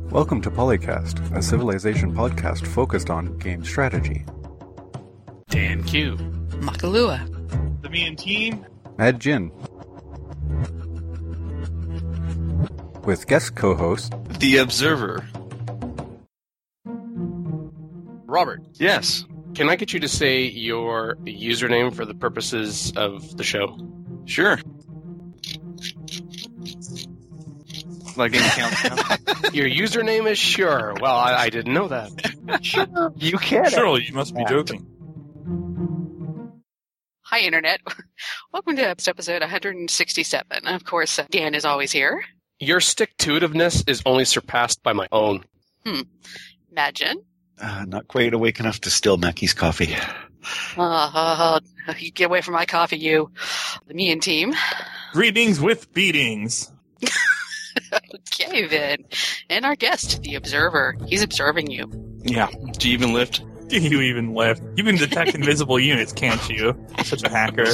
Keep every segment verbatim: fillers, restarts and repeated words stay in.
Welcome to Polycast, a Civilization podcast focused on game strategy. Dan Q. Makalua. The Me and Team. Mad Jin. With guest co-host, The Observer. Robert. Yes. Can I get you to say your username for the purposes of the show? Sure. Like any count. Your username is sure. Well, I, I didn't know that. Sure. You can. Surely you must be joking. Hi, Internet. Welcome to episode one hundred sixty-seven. Of course, uh, Dan is always here. Your stick-to-itiveness is only surpassed by my own. Hmm. Imagine. Uh, not quite awake enough to still Mackey's coffee. Uh, uh, uh, you get away from my coffee, you. The Me and Team. Greetings with beatings. Okay, then. And our guest, The Observer. He's observing you. Yeah. Do you even lift? Do you even lift? You can detect invisible units, can't you? Such a hacker.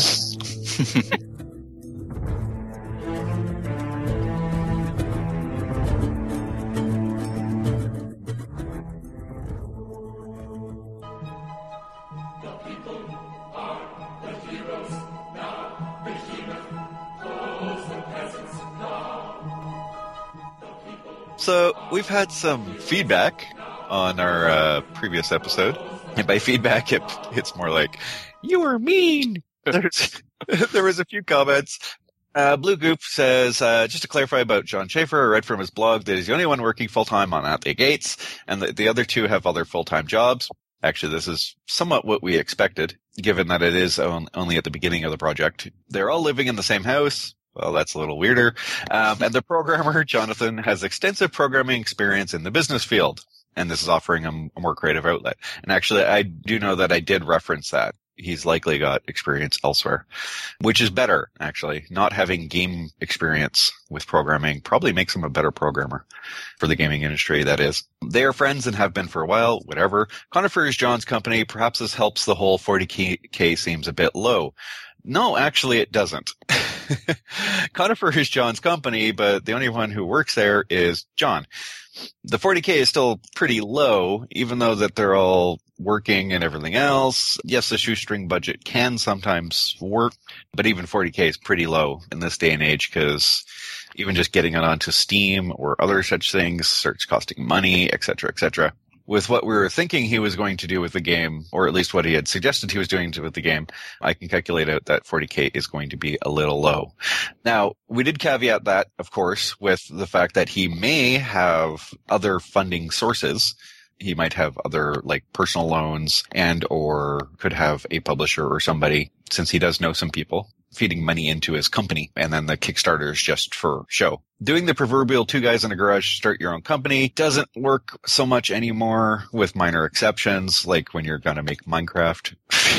So, we've had some feedback on our uh, previous episode. And by feedback, it, it's more like, you were mean! There's, there was a few comments. Uh, Blue Goop says, uh, just to clarify about John Schaefer, I read from his blog that he's the only one working full-time on At the Gates, and the, the other two have other full-time jobs. Actually, this is somewhat what we expected, given that it is on, only at the beginning of the project. They're all living in the same house. Well, that's a little weirder. Um, and the programmer, Jonathan, has extensive programming experience in the business field. And this is offering him a more creative outlet. And actually, I do know that I did reference that. He's likely got experience elsewhere, which is better, actually. Not having game experience with programming probably makes him a better programmer for the gaming industry, that is. They are friends and have been for a while, whatever. Conifer is John's company. Perhaps this helps. The whole forty K seems a bit low. No, actually it doesn't. Conifer is John's company, but the only one who works there is John. The forty K is still pretty low, even though that they're all working and everything else. Yes, the shoestring budget can sometimes work, but even forty K is pretty low in this day and age because even just getting it onto Steam or other such things starts costing money, et cetera, et cetera. With what we were thinking he was going to do with the game, or at least what he had suggested he was doing with the game, I can calculate out that forty K is going to be a little low. Now, we did caveat that, of course, with the fact that he may have other funding sources. He might have other, like, personal loans and or could have a publisher or somebody, since he does know some people, feeding money into his company, and then the Kickstarter is just for show. Doing the proverbial two guys in a garage, start your own company doesn't work so much anymore, with minor exceptions, like when you're going to make Minecraft.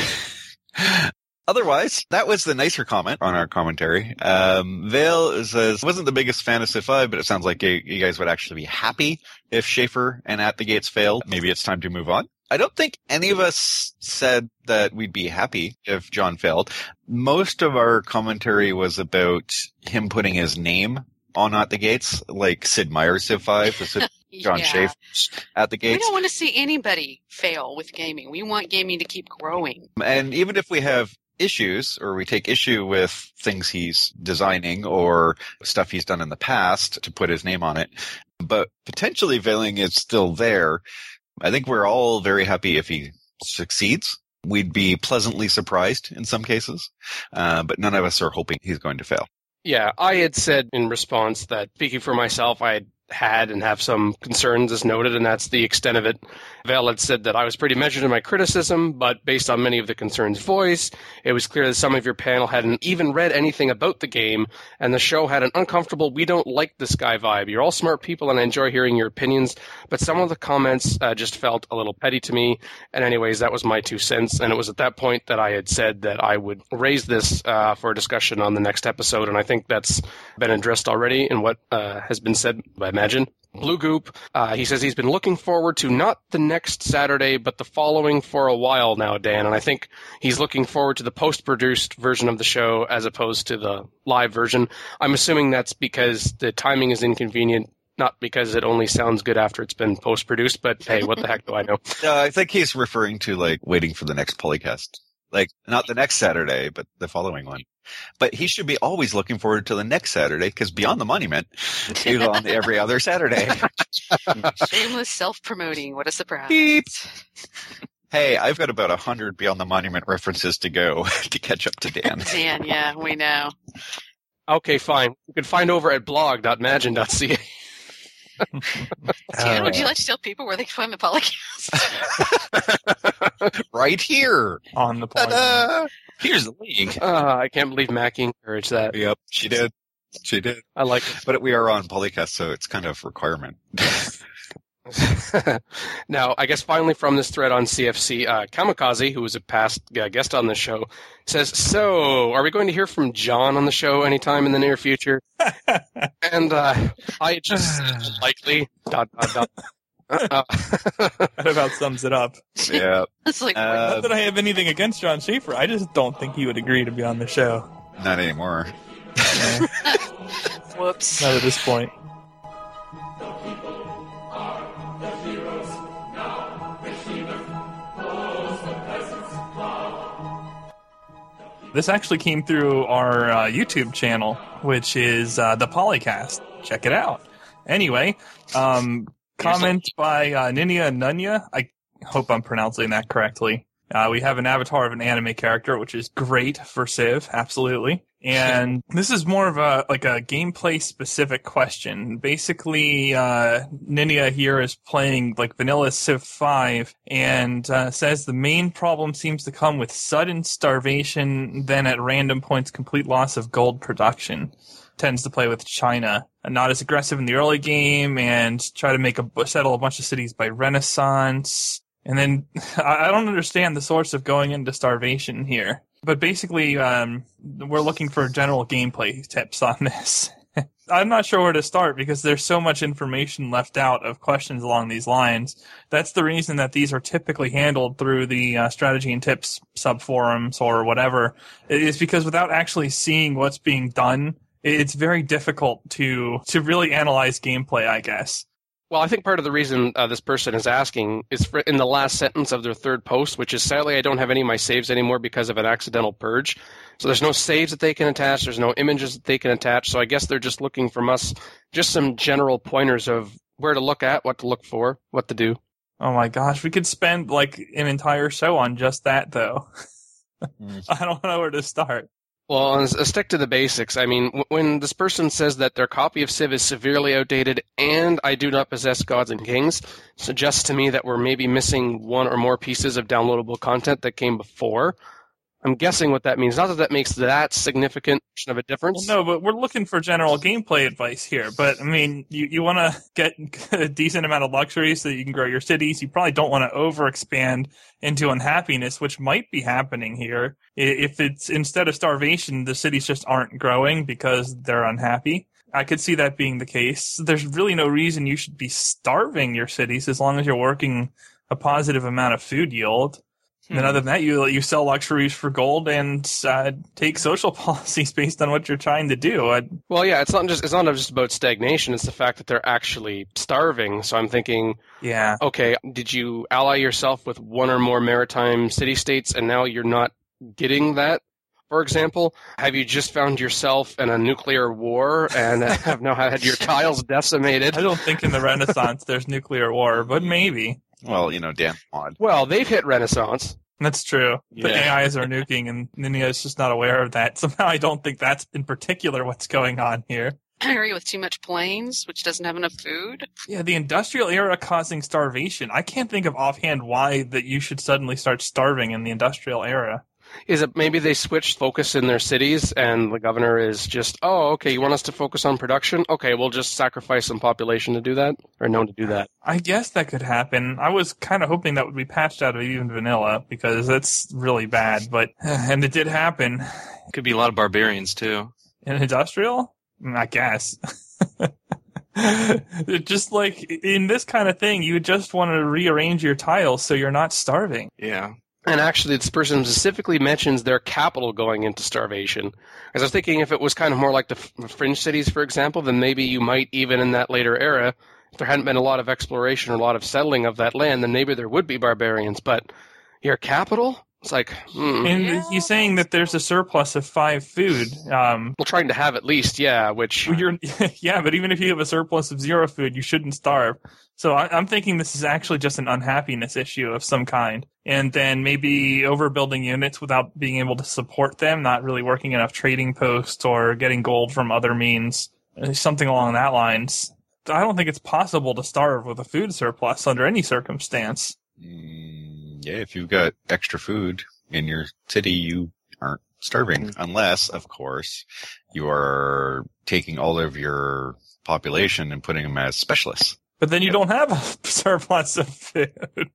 Otherwise, that was the nicer comment on our commentary. Um, Vale says, wasn't the biggest fan of Civ five, but it sounds like you, you guys would actually be happy if Schaefer and At the Gates failed. Maybe it's time to move on. I don't think any of us said that we'd be happy if John failed. Most of our commentary was about him putting his name on At the Gates, like Sid Meier's Civ five, Sid John Yeah. Schaefer's At the Gates. We don't want to see anybody fail with gaming. We want gaming to keep growing. And even if we have issues or we take issue with things he's designing or stuff he's done in the past to put his name on it, but potentially failing is still there, I think we're all very happy if he succeeds. We'd be pleasantly surprised in some cases, uh, but none of us are hoping he's going to fail. Yeah, I had said in response that, speaking for myself, I had had and have some concerns as noted, and that's the extent of it. Val had said that I was pretty measured in my criticism, but based on many of the concerns voiced, it was clear that some of your panel hadn't even read anything about the game, and the show had an uncomfortable, we don't like this guy vibe. You're all smart people, and I enjoy hearing your opinions, but some of the comments uh, just felt a little petty to me, and anyways, that was my two cents, and it was at that point that I had said that I would raise this uh, for a discussion on the next episode, and I think that's been addressed already in what uh, has been said by Imagine. Blue Goop, uh, he says he's been looking forward to not the next Saturday, but the following for a while now, Dan. And I think he's looking forward to the post-produced version of the show as opposed to the live version. I'm assuming that's because the timing is inconvenient Not because it only sounds good after it's been post-produced, but hey, what the heck do I know? Uh, I think he's referring to like waiting for the next Polycast. Like not the next Saturday, but the following one. But he should be always looking forward to the next Saturday because Beyond the Monument is on every other Saturday. Shameless self-promoting. What a surprise. Beep. Hey, I've got about a hundred Beyond the Monument references to go to catch up to Dan. Dan, yeah, we know. Okay, fine. You can find over at blog dot magin dot c a. Dan, would you like to tell people where they can find the Polycast? Right here. On the point. Ta-da! Here's the league. Uh, I can't believe Mackie encouraged that. Yep, she did. She did. I like it. But we are on Polycast, so it's kind of requirement. Now, I guess finally from this thread on C F C, uh, Kamikaze, who was a past uh, guest on the show, says, so, are we going to hear from John on the show anytime in the near future? And uh, I just likely, dot, dot, dot. Uh, That about sums it up. Yeah. It's like, Uh, Not that I have anything against John Schaefer. I just don't think he would agree to be on the show. Not anymore. Uh, whoops. not at this point. This actually came through our uh, YouTube channel, which is uh, the Polycast. Check it out. Anyway, um, comment by uh, Ninya Nunya. I hope I'm pronouncing that correctly. Uh, we have an avatar of an anime character, which is great for Civ, absolutely. And this is more of a like a gameplay specific question. Basically, uh, Ninya here is playing like vanilla Civ five and uh, says the main problem seems to come with sudden starvation, then at random points complete loss of gold production. Tends to play with China. And not as aggressive in the early game and try to make a settle a bunch of cities by Renaissance. And then I don't understand the source of going into starvation here. But basically, um, we're looking for general gameplay tips on this. I'm not sure where to start because there's so much information left out of questions along these lines. That's the reason that these are typically handled through the uh, strategy and tips subforums or whatever. It is because without actually seeing what's being done, it's very difficult to to really analyze gameplay, I guess. Well, I think part of the reason uh, this person is asking is for, in the last sentence of their third post, which is sadly I don't have any of my saves anymore because of an accidental purge. So there's no saves that they can attach. There's no images that they can attach. So I guess they're just looking from us just some general pointers of where to look at, what to look for, what to do. Oh my gosh, we could spend like an entire show on just that, though. Mm. I don't know where to start. Well, and uh, stick to the basics. I mean, w- when this person says that their copy of Civ is severely outdated and I do not possess Gods and Kings, suggests to me that we're maybe missing one or more pieces of downloadable content that came before. I'm guessing what that means. Not that that makes that significant of a difference. Well, no, but we're looking for general gameplay advice here. But, I mean, you, you want to get a decent amount of luxury so that you can grow your cities. You probably don't want to overexpand into unhappiness, which might be happening here. If it's instead of starvation, the cities just aren't growing because they're unhappy. I could see that being the case. There's really no reason you should be starving your cities as long as you're working a positive amount of food yield. And then other than that, you you sell luxuries for gold and uh, take social policies based on what you're trying to do. I, Well, yeah, it's not just it's not just about stagnation. It's the fact that they're actually starving. So I'm thinking, yeah. okay, did you ally yourself with one or more maritime city-states and now you're not getting that? For example, have you just found yourself in a nuclear war and have now had your tiles decimated? I don't think in the Renaissance there's nuclear war, but maybe. Well, you know, damn mod. Well, they've hit Renaissance. That's true. The Yeah. A Is are nuking, and Ninya is just not aware of that. Somehow I don't think that's in particular what's going on here. An area with too much plains, which doesn't have enough food. Yeah, the industrial era causing starvation. I can't think of offhand why that you should suddenly start starving in the industrial era. Is it maybe they switched focus in their cities and the governor is just, oh, okay, you want us to focus on production? Okay, we'll just sacrifice some population to do that, or known to do that. I guess that could happen. I was kind of hoping that would be patched out of even vanilla, because that's really bad, but, and it did happen. Could be a lot of barbarians, too. In industrial? I guess. Just like in this kind of thing, you just want to rearrange your tiles so you're not starving. Yeah. And actually, this person specifically mentions their capital going into starvation. As I was thinking, if it was kind of more like the fringe cities, for example, then maybe you might, even in that later era, if there hadn't been a lot of exploration or a lot of settling of that land, then maybe there would be barbarians. But your capital? It's like, hmm. And Yeah. he's saying that there's a surplus of five food. Um, Well, trying to have at least, yeah, which... you're, yeah, but even if you have a surplus of zero food, you shouldn't starve. So I, I'm thinking this is actually just an unhappiness issue of some kind. And then maybe overbuilding units without being able to support them, not really working enough trading posts or getting gold from other means, something along that lines. I don't think it's possible to starve with a food surplus under any circumstance. Mm, yeah, if you've got extra food in your city, you aren't starving. Unless, of course, you are taking all of your population and putting them as specialists. But then you don't have a surplus of food.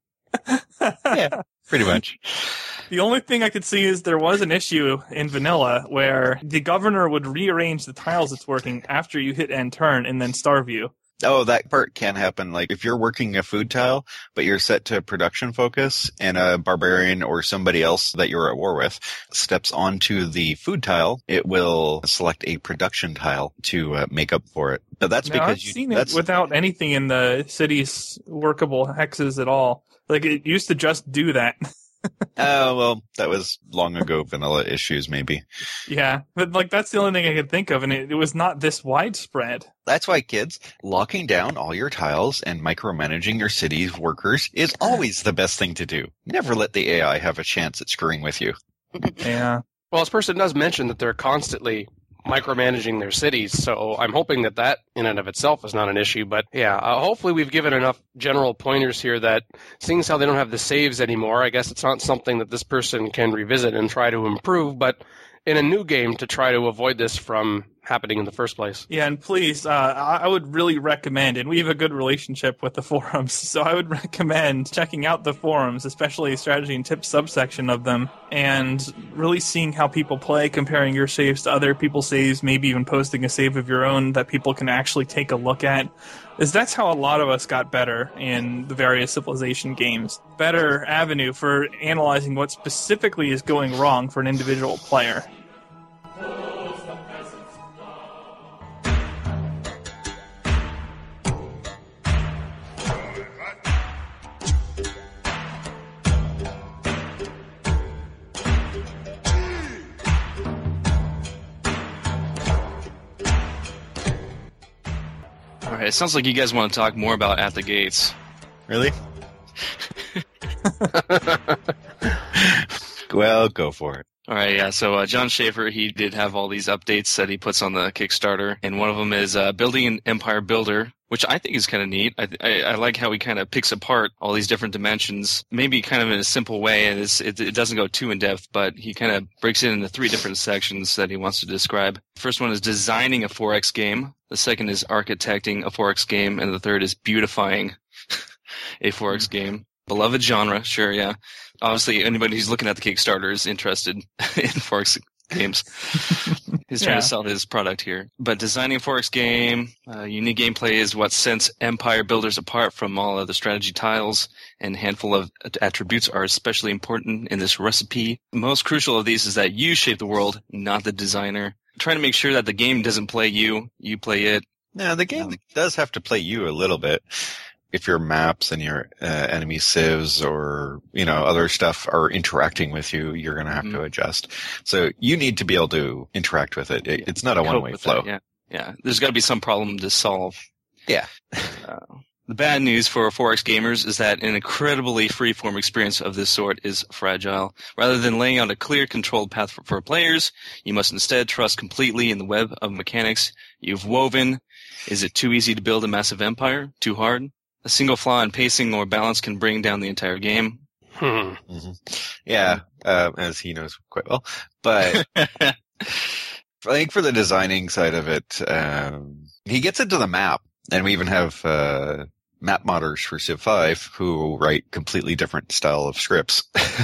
Yeah, pretty much. The only thing I could see is there was an issue in vanilla where the governor would rearrange the tiles it's working after you hit end turn and then starve you. Oh, that part can happen. Like if you're working a food tile, but you're set to production focus and a barbarian or somebody else that you're at war with steps onto the food tile, it will select a production tile to uh, make up for it. But that's Now, because I've you, seen that's, it without anything in the city's workable hexes at all. Like it used to just do that. oh, well, that was long ago vanilla issues maybe. Yeah, but like that's the only thing I could think of, and it, it was not this widespread. That's why, kids, locking down all your tiles and micromanaging your city's workers is always the best thing to do. Never let the A I have a chance at screwing with you. Yeah. Well, this person does mention that they're constantly micromanaging their cities, so I'm hoping that that in and of itself is not an issue. But yeah, uh, hopefully we've given enough general pointers here that seeing as how they don't have the saves anymore, I guess it's not something that this person can revisit and try to improve, but in a new game to try to avoid this from happening in the first place. Yeah, and please, uh, I I would really recommend, and we have a good relationship with the forums, so I would recommend checking out the forums, especially strategy and tips subsection of them, and really seeing how people play, comparing your saves to other people's saves, maybe even posting a save of your own that people can actually take a look at. Is that's how a lot of us got better in the various Civilization games. Better avenue for analyzing what specifically is going wrong for an individual player. All right, it sounds like you guys want to talk more about At the Gates. Really? Well, go for it. All right, yeah. So uh, John Schaefer, he did have all these updates that he puts on the Kickstarter, and one of them is uh, building an Empire Builder, which I think is kind of neat. I, I, I like how he kind of picks apart all these different dimensions, maybe kind of in a simple way, and it's, it, it doesn't go too in depth, but he kind of breaks it into three different sections that he wants to describe. The first one is designing a four X game. The second is architecting a four X game, and the third is beautifying a four X game. Beloved genre, sure, yeah. Obviously, anybody who's looking at the Kickstarter is interested in four X games. He's trying Yeah. to sell his product here. But designing a four X game, uh, unique gameplay is what sets Empire Builders apart from all other strategy tiles, and a handful of attributes are especially important in this recipe. Most crucial of these is that you shape the world, not the designer. Trying to make sure that the game doesn't play you, you play it. Now, the game does have to play you a little bit. If your maps and your uh, enemy civs or, you know, other stuff are interacting with you, you're going to have Mhm. to adjust. So you need to be able to interact with it. it it's not a Cope one-way with flow. that, yeah, yeah. There's got to be some problem to solve. Yeah. uh, the bad news for four X gamers is that an incredibly freeform experience of this sort is fragile. Rather than laying out a clear, controlled path for, for players, you must instead trust completely in the web of mechanics you've woven. Is it too easy to build a massive empire? Too hard? A single flaw in pacing or balance can bring down the entire game. Hmm. hmm Yeah, uh, as he knows quite well. But I think for the designing side of it, um, he gets into the map, and we even have uh, map modders for Civ five who write completely different style of scripts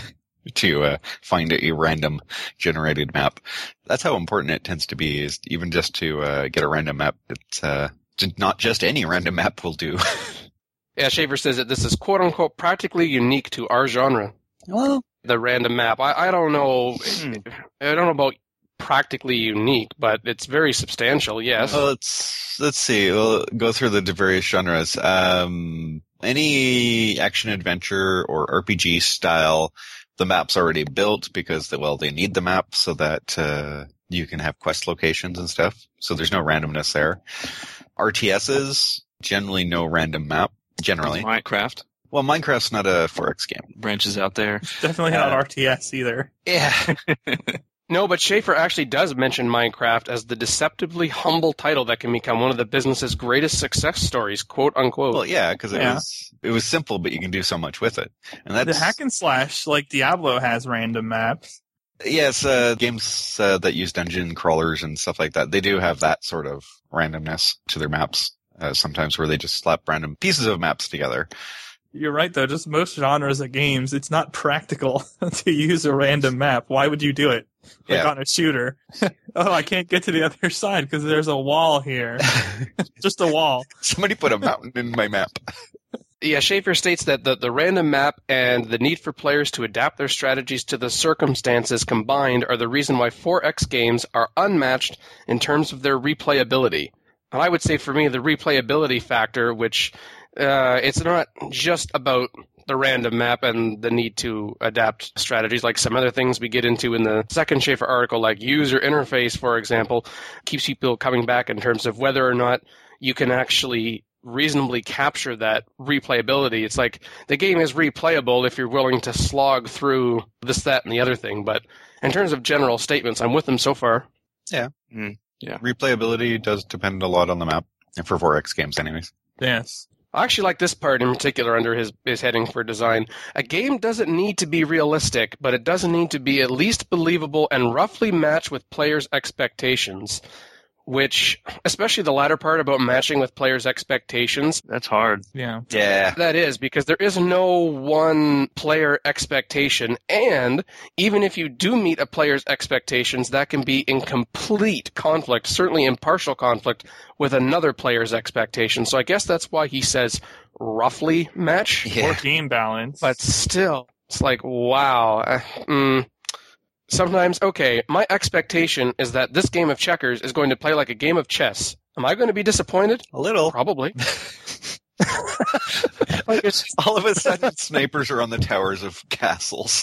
to uh, find a random generated map. That's how important it tends to be, is even just to uh, get a random map. It's uh, not just any random map will do. Yeah, Schaefer says that this is quote-unquote practically unique to our genre. Well, the random map. I, I don't know. I don't know about practically unique, but it's very substantial, yes. Well, let's, let's see. We'll go through the various genres. Um, any action-adventure or R P G style, the map's already built because, the, well, they need the map so that uh, you can have quest locations and stuff. So there's no randomness there. R T Ss, generally no random map, generally. Minecraft. Well, Minecraft's not a four X game. Branches out there. Definitely not Uh, R T S either. Yeah. No, but Schaefer actually does mention Minecraft as the deceptively humble title that can become one of the business's greatest success stories, quote unquote. Well, yeah, because it Yeah. was it was simple, but you can do so much with it. And that's The hack and slash, like Diablo, has random maps. yes, uh, games uh, that use dungeon crawlers and stuff like that. They do have that sort of randomness to their maps. Uh, sometimes where they just slap random pieces of maps together. You're right, though. Just most genres of games, it's not practical to use a random map. Why would you do it? Like Yeah. on a shooter. Oh, I can't get to the other side because there's a wall here. Just a wall. Somebody put a mountain in my map. Yeah, Schaefer states that the, the random map and the need for players to adapt their strategies to the circumstances combined are the reason why four X games are unmatched in terms of their replayability. And I would say for me, the replayability factor, which uh, it's not just about the random map and the need to adapt strategies like some other things we get into in the second Schaefer article, like user interface, for example, keeps people coming back in terms of whether or not you can actually reasonably capture that replayability. It's like the game is replayable if you're willing to slog through this, that, and the other thing. But in terms of general statements, I'm with them so far. Yeah. Mm, yeah. Replayability does depend a lot on the map, and for four X games anyways. Yes. I actually like this part in particular under his, his heading for design. A game doesn't need to be realistic, but it doesn't need to be at least believable and roughly match with players' expectations. Which, especially the latter part about matching with players' expectations, That's hard. Yeah. Yeah. that is, because there is no one player expectation, and even if you do meet a player's expectations, that can be in complete conflict, certainly in partial conflict, with another player's expectations. So I guess that's why he says roughly match, Yeah. Or game balance. but still, it's like, wow. uh, mm. Sometimes, okay, my expectation is that this game of checkers is going to play like a game of chess. Am I going to be disappointed? A little. Probably. Like it's, all of a sudden, snipers are on the towers of castles.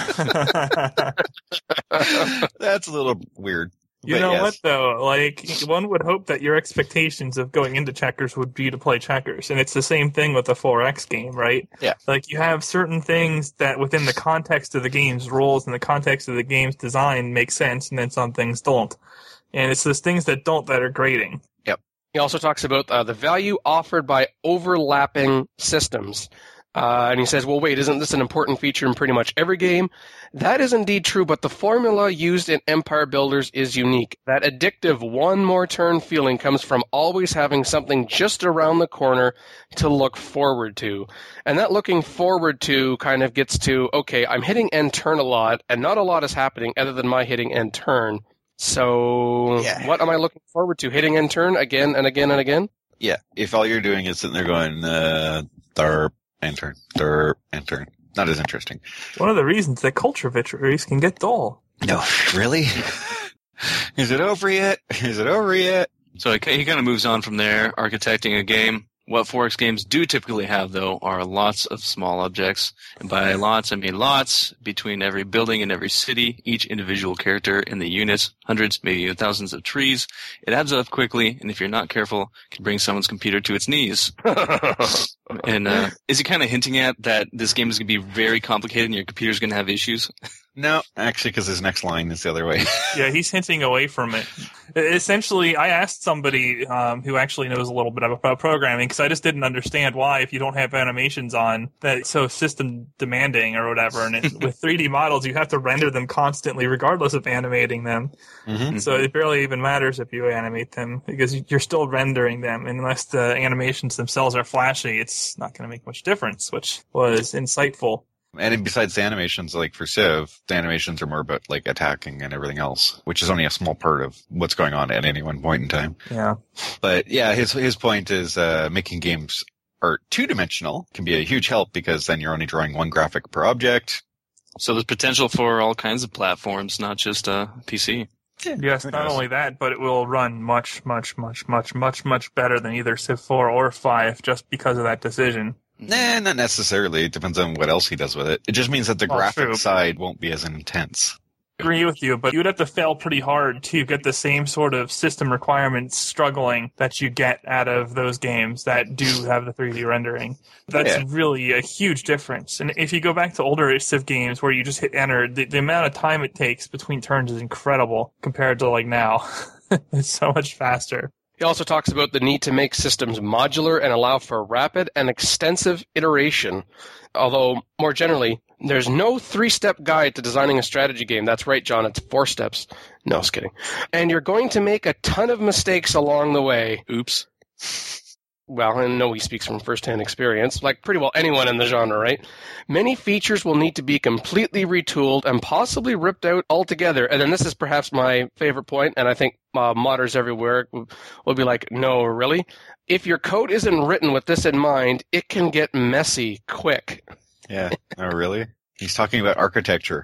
That's a little weird. You But know yes. what, though? Like, one would hope that your expectations of going into checkers would be to play checkers. And it's the same thing with the four X game, right? Yeah. Like, you have certain things that within the context of the game's rules and the context of the game's design make sense, and then some things don't. And it's those things that don't that are grating. He also talks about uh, the value offered by overlapping systems. Uh, and he says, well, wait, isn't this an important feature in pretty much every game? That is indeed true, but the formula used in Empire Builders is unique. That addictive one more turn feeling comes from always having something just around the corner to look forward to. And that looking forward to kind of gets to, okay, I'm hitting end turn a lot, and not a lot is happening other than my hitting end turn. So Yeah. what am I looking forward to? Hitting end turn again and again and again? Yeah, if all you're doing is sitting there going, uh, derp, enter, derp, enter. Not as interesting. One of the reasons that culture victories can get dull. No, really? Is it over yet? Is it over yet? So he he kind of moves on from there, architecting a game. What four X games do typically have, though, are lots of small objects. And by lots, I mean lots between every building and every city, each individual character in the units, hundreds, maybe even thousands of trees. It adds up quickly, and if you're not careful, can bring someone's computer to its knees. And uh, is he kind of hinting at that this game is going to be very complicated and your computer's going to have issues? No, actually, because his next line is the other way. Yeah, he's hinting away from it. Essentially, I asked somebody um, who actually knows a little bit about programming because I just didn't understand why, if you don't have animations on, that it's so system demanding or whatever. And it, with three D models, you have to render them constantly, regardless of animating them. Mm-hmm. So it barely even matters if you animate them because you're still rendering them. And unless the animations themselves are flashy, it's not going to make much difference, which was insightful. And besides the animations, like for Civ, the animations are more about like attacking and everything else, which is only a small part of what's going on at any one point in time. Yeah. But yeah, his his point is uh, making games are two dimensional can be a huge help because then you're only drawing one graphic per object. So there's potential for all kinds of platforms, not just uh, P C. Yes, not only that, but it will run much, much, much, much, much, much better than either Civ four or five just because of that decision. Nah, not necessarily. It depends on what else he does with it. It just means that the Well, graphic true. side won't be as intense. I agree with you, but you would have to fail pretty hard to get the same sort of system requirements struggling that you get out of those games that do have the three D rendering. That's Yeah. really a huge difference. And if you go back to older Civ games where you just hit enter, the, the amount of time it takes between turns is incredible compared to like now. It's so much faster. He also talks about the need to make systems modular and allow for rapid and extensive iteration. Although, more generally, there's no three-step guide to designing a strategy game. That's right, John, it's four steps. No, I was kidding. And you're going to make a ton of mistakes along the way. Oops. Well, and no, he speaks from first-hand experience, like pretty well anyone in the genre, right? Many features will need to be completely retooled and possibly ripped out altogether. And then this is perhaps my favorite point, and I think uh, modders everywhere will, will be like, no, really? If your code isn't written with this in mind, it can get messy quick. Yeah. Oh, really? He's talking about architecture.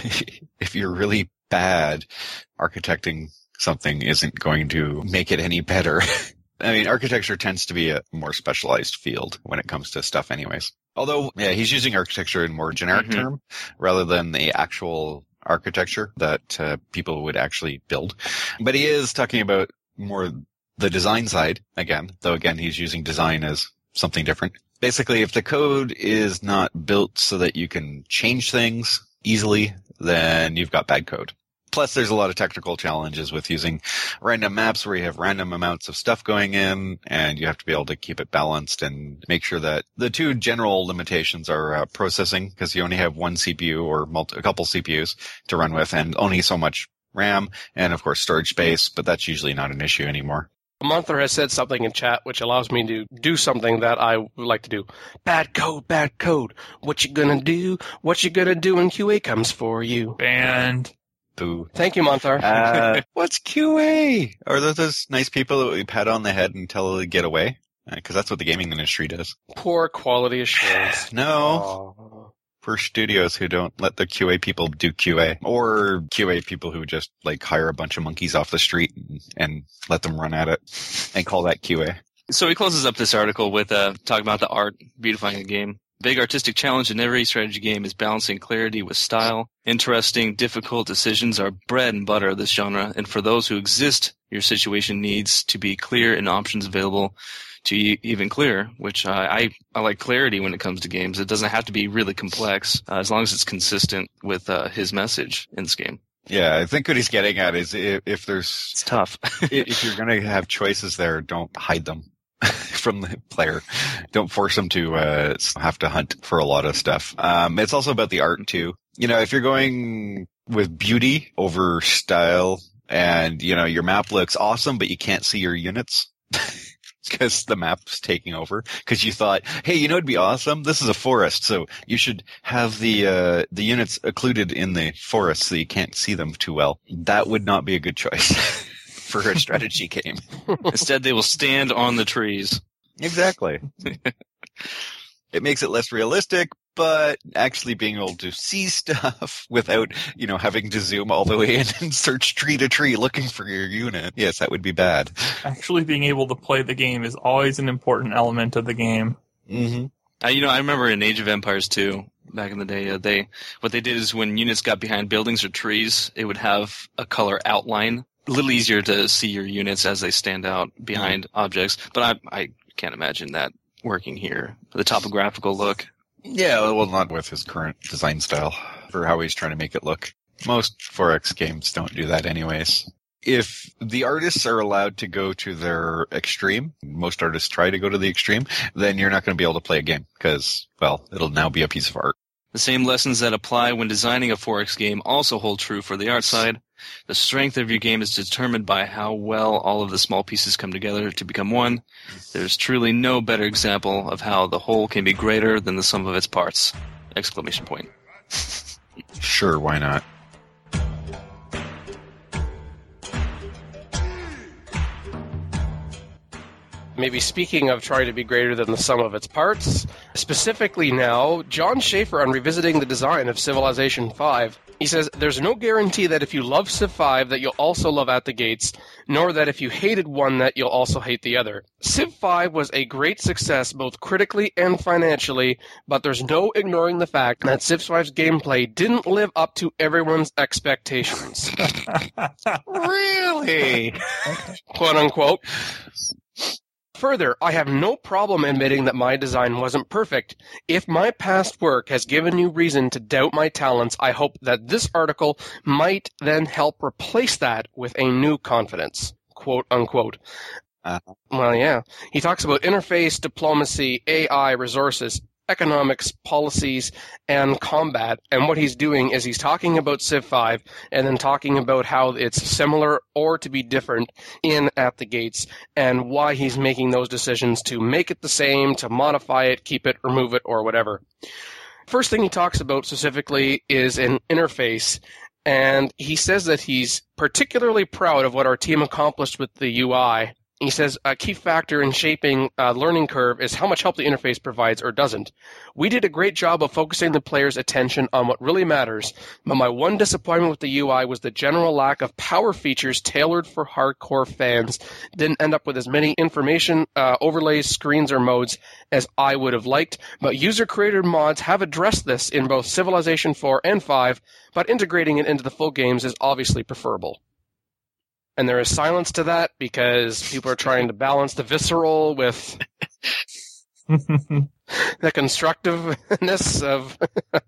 If you're really bad, architecting something isn't going to make it any better. I mean, architecture tends to be a more specialized field when it comes to stuff anyways. Although, yeah, he's using architecture in more generic Mm-hmm. term rather than the actual architecture that uh, people would actually build. But he is talking about more the design side, again, though again, he's using design as something different. Basically, if the code is not built so that you can change things easily, then you've got bad code. Plus, there's a lot of technical challenges with using random maps where you have random amounts of stuff going in, and you have to be able to keep it balanced and make sure that the two general limitations are uh, processing, because you only have one C P U or multi- a couple C P Us to run with, and only so much RAM, and of course storage space, but that's usually not an issue anymore. Monther has said something in chat which allows me to do something that I would like to do. Bad code, bad code. What you gonna do? What you gonna do when Q A comes for you? And Boo. Thank you, Monther. Uh, what's Q A? Are those those nice people that we pat on the head and tell to get away? Because that's what the gaming industry does. Poor quality assurance. No. Aw. For studios who don't let the Q A people do Q A, or Q A people who just like hire a bunch of monkeys off the street and, and let them run at it and call that Q A. So he closes up this article with uh, talking about the art, beautifying the game. Big artistic challenge in every strategy game is balancing clarity with style. Interesting, difficult decisions are bread and butter of this genre, and for those who exist, your situation needs to be clear and options available to e- even clearer, which uh, I, I like clarity when it comes to games. It doesn't have to be really complex, uh, as long as it's consistent with uh, his message in this game. Yeah, I think what he's getting at is if, if there's It's tough. if you're going to have choices there, don't hide them from the player. Don't force them to uh, have to hunt for a lot of stuff. Um, it's also about the art too. You know, if you're going with beauty over style, and you know your map looks awesome, but you can't see your units because the map's taking over. Because you thought, hey, you know, it'd be awesome. This is a forest, so you should have the uh, the units occluded in the forest so you can't see them too well. That would not be a good choice for a strategy game. Instead, they will stand on the trees. Exactly. It makes it less realistic, but actually being able to see stuff without, you know, having to zoom all the way in and search tree to tree looking for your unit. Yes, that would be bad. actually being able to play the game is always an important element of the game. Mm-hmm. Uh, you know, I remember in Age of Empires two, back in the day, uh, they what they did is when units got behind buildings or trees, it would have a color outline. A little easier to see your units as they stand out behind objects. But I, I can't imagine that working here. The topographical look. Yeah, well, not with his current design style for how he's trying to make it look. Most four X games don't do that anyways. If the artists are allowed to go to their extreme, most artists try to go to the extreme, then you're not going to be able to play a game because, well, it'll now be a piece of art. The same lessons that apply when designing a four X game also hold true for the art side. The strength of your game is determined by how well all of the small pieces come together to become one. There's truly no better example of how the whole can be greater than the sum of its parts! Exclamation point. Sure, why not? maybe speaking of trying to be greater than the sum of its parts, specifically now, John Schaefer on revisiting the design of Civilization five, he says, there's no guarantee that if you love Civ five that you'll also love At the Gates, nor that if you hated one that you'll also hate the other. Civ five was a great success both critically and financially, but there's no ignoring the fact that Civ five's gameplay didn't live up to everyone's expectations. Really? Quote unquote. Further, I have no problem admitting that my design wasn't perfect. If my past work has given you reason to doubt my talents, I hope that this article might then help replace that with a new confidence. Quote unquote. Uh-huh. Well, yeah. He talks about interface, diplomacy, A I, resources, economics, policies, and combat. And what he's doing is he's talking about Civ five and then talking about how it's similar or to be different in At the Gates and why he's making those decisions to make it the same, to modify it, keep it, remove it, or whatever. First thing he talks about specifically is an interface. And he says that he's particularly proud of what our team accomplished with the U I. He says a key factor in shaping a learning curve is how much help the interface provides or doesn't. We did a great job of focusing the player's attention on what really matters, but my one disappointment with the U I was the general lack of power features tailored for hardcore fans. Didn't end up with as many information uh, overlays, screens, or modes as I would have liked, but user-created mods have addressed this in both Civilization four and five, but integrating it into the full games is obviously preferable. And there is silence to that because people are trying to balance the visceral with the constructiveness of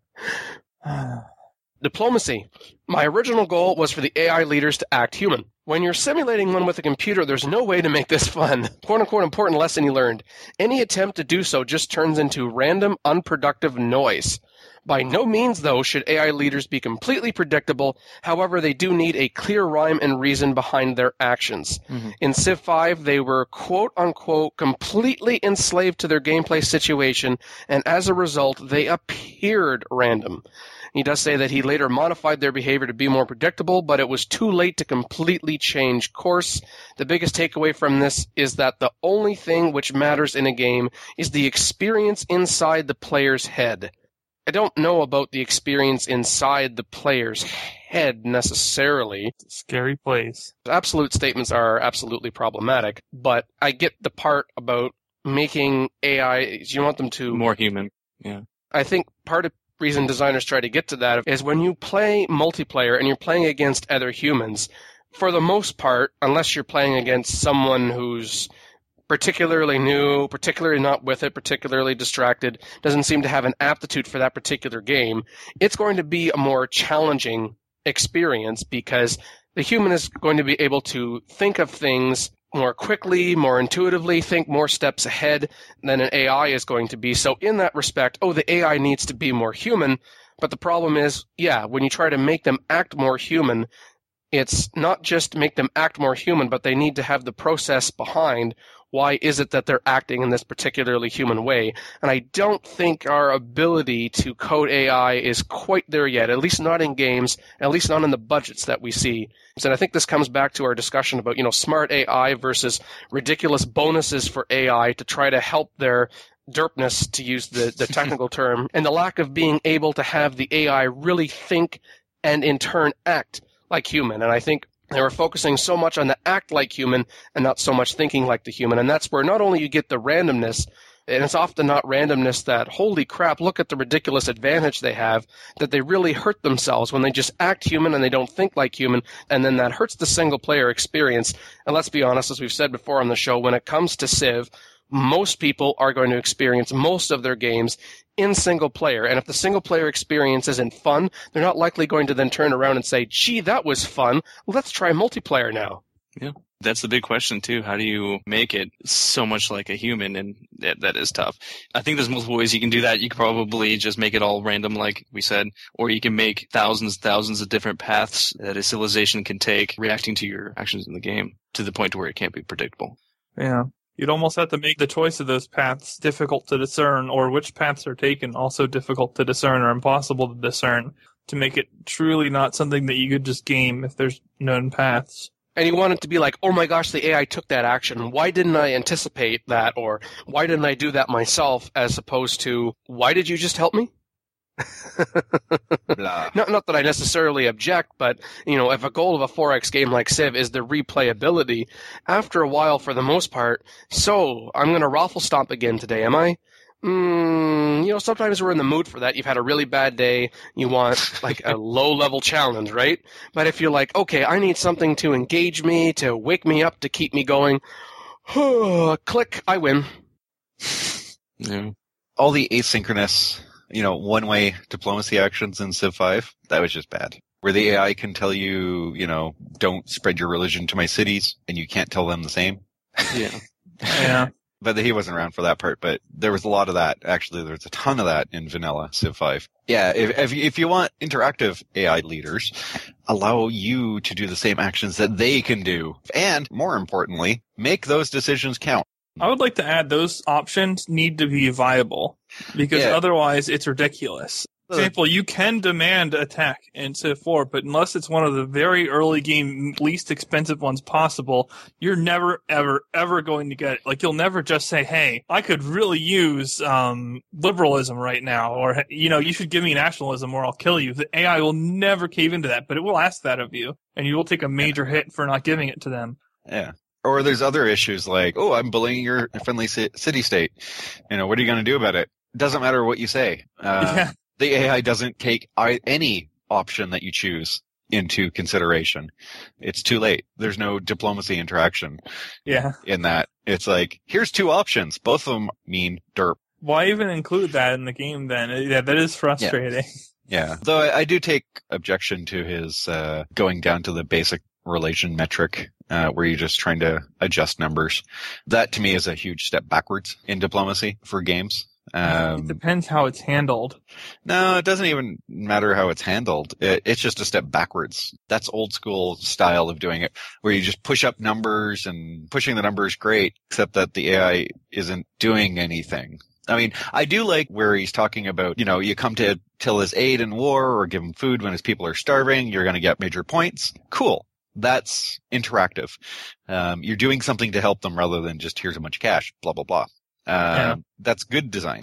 diplomacy. My original goal was for the A I leaders to act human. When you're simulating one with a computer, there's no way to make this fun. Quote-unquote important lesson you learned. Any attempt to do so just turns into random, unproductive noise. By no means, though, should A I leaders be completely predictable. However, they do need a clear rhyme and reason behind their actions. Mm-hmm. In Civ five, they were quote-unquote completely enslaved to their gameplay situation, and as a result, they appeared random. He does say that he later modified their behavior to be more predictable, but it was too late to completely change course. The biggest takeaway from this is that the only thing which matters in a game is the experience inside the player's head. I don't know about the experience inside the player's head necessarily. It's a scary place. Absolute statements are absolutely problematic, but I get the part about making A I, you want them to... More human, yeah. I think part of the reason designers try to get to that is when you play multiplayer and you're playing against other humans, for the most part, unless you're playing against someone who's particularly new, particularly not with it, particularly distracted, doesn't seem to have an aptitude for that particular game, it's going to be a more challenging experience because the human is going to be able to think of things more quickly, more intuitively, think more steps ahead than an A I is going to be. So in that respect, oh, the A I needs to be more human, but the problem is, yeah, when you try to make them act more human, it's not just make them act more human, but they need to have the process behind why is it that they're acting in this particularly human way? And I don't think our ability to code A I is quite there yet, at least not in games, at least not in the budgets that we see. And I think this comes back to our discussion about, you know, smart A I versus ridiculous bonuses for A I to try to help their derpness, to use the, the technical term, and the lack of being able to have the A I really think and in turn act like human. And I think they were focusing so much on the act like human and not so much thinking like the human. And that's where not only you get the randomness, and it's often not randomness that, holy crap, look at the ridiculous advantage they have, that they really hurt themselves when they just act human and they don't think like human, and then that hurts the single-player experience. And let's be honest, as we've said before on the show, when it comes to Civ, most people are going to experience most of their games in single player. And if the single player experience isn't fun, they're not likely going to then turn around and say, gee, that was fun. Let's try multiplayer now. Yeah. That's the big question, too. How do you make it so much like a human? And that, that is tough. I think there's multiple ways you can do that. You could probably just make it all random, like we said, or you can make thousands and thousands of different paths that a civilization can take reacting to your actions in the game to the point where it can't be predictable. Yeah. You'd almost have to make the choice of those paths difficult to discern, or which paths are taken also difficult to discern or impossible to discern, to make it truly not something that you could just game if there's known paths. and you want it to be like, oh my gosh, the A I took that action. Why didn't I anticipate that? Or why didn't I do that myself? As opposed to, why did you just help me? Blah. Not, not that I necessarily object, but, you know, if a goal of a four X game like Civ is the replayability, after a while, for the most part, so, I'm going to raffle stomp again today, am I? Mm, you know, sometimes we're in the mood for that. You've had a really bad day. You want, like, a low-level challenge, right? But if you're like, okay, I need something to engage me, to wake me up, to keep me going, click, I win. Yeah. All the asynchronous, you know, one-way diplomacy actions in Civ five, that was just bad. Where the A I can tell you, you know, don't spread your religion to my cities, and you can't tell them the same. Yeah. Yeah. But he wasn't around for that part, but there was a lot of that. Actually, there was a ton of that in vanilla Civ five. Yeah, if, if, if you want interactive A I leaders, allow you to do the same actions that they can do. And, more importantly, make those decisions count. I would like to add those options need to be viable, because Yeah. otherwise it's ridiculous. For example, you can demand attack in Civ four, but unless it's one of the very early game, least expensive ones possible, you're never, ever, ever going to get it. Like, you'll never just say, hey, I could really use um liberalism right now, or, you know, you should give me nationalism or I'll kill you. The A I will never cave into that, but it will ask that of you, and you will take a major hit for not giving it to them. Yeah. Or there's other issues like, oh, I'm bullying your friendly ci- city-state. You know, what are you going to do about it? Doesn't matter what you say. Uh, Yeah. The A I doesn't take I- any option that you choose into consideration. It's too late. There's no diplomacy interaction Yeah. in that. It's like, here's two options. Both of them mean derp. Why even include that in the game then? Yeah, that is frustrating. Yeah. Though I, I do take objection to his uh, going down to the basic relation metric, uh, where you're just trying to adjust numbers. That to me is a huge step backwards in diplomacy for games. Um, It depends how it's handled. No, it doesn't even matter how it's handled. It, it's just a step backwards. That's old school style of doing it, where you just push up numbers, and pushing the numbers great, except that the A I isn't doing anything. I mean, I do like where he's talking about, you know, you come to till his aid in war or give him food when his people are starving, you're going to get major points. Cool. That's interactive. Um, you're doing something to help them rather than just here's a bunch of cash, blah, blah, blah. Uh, Yeah. That's good design.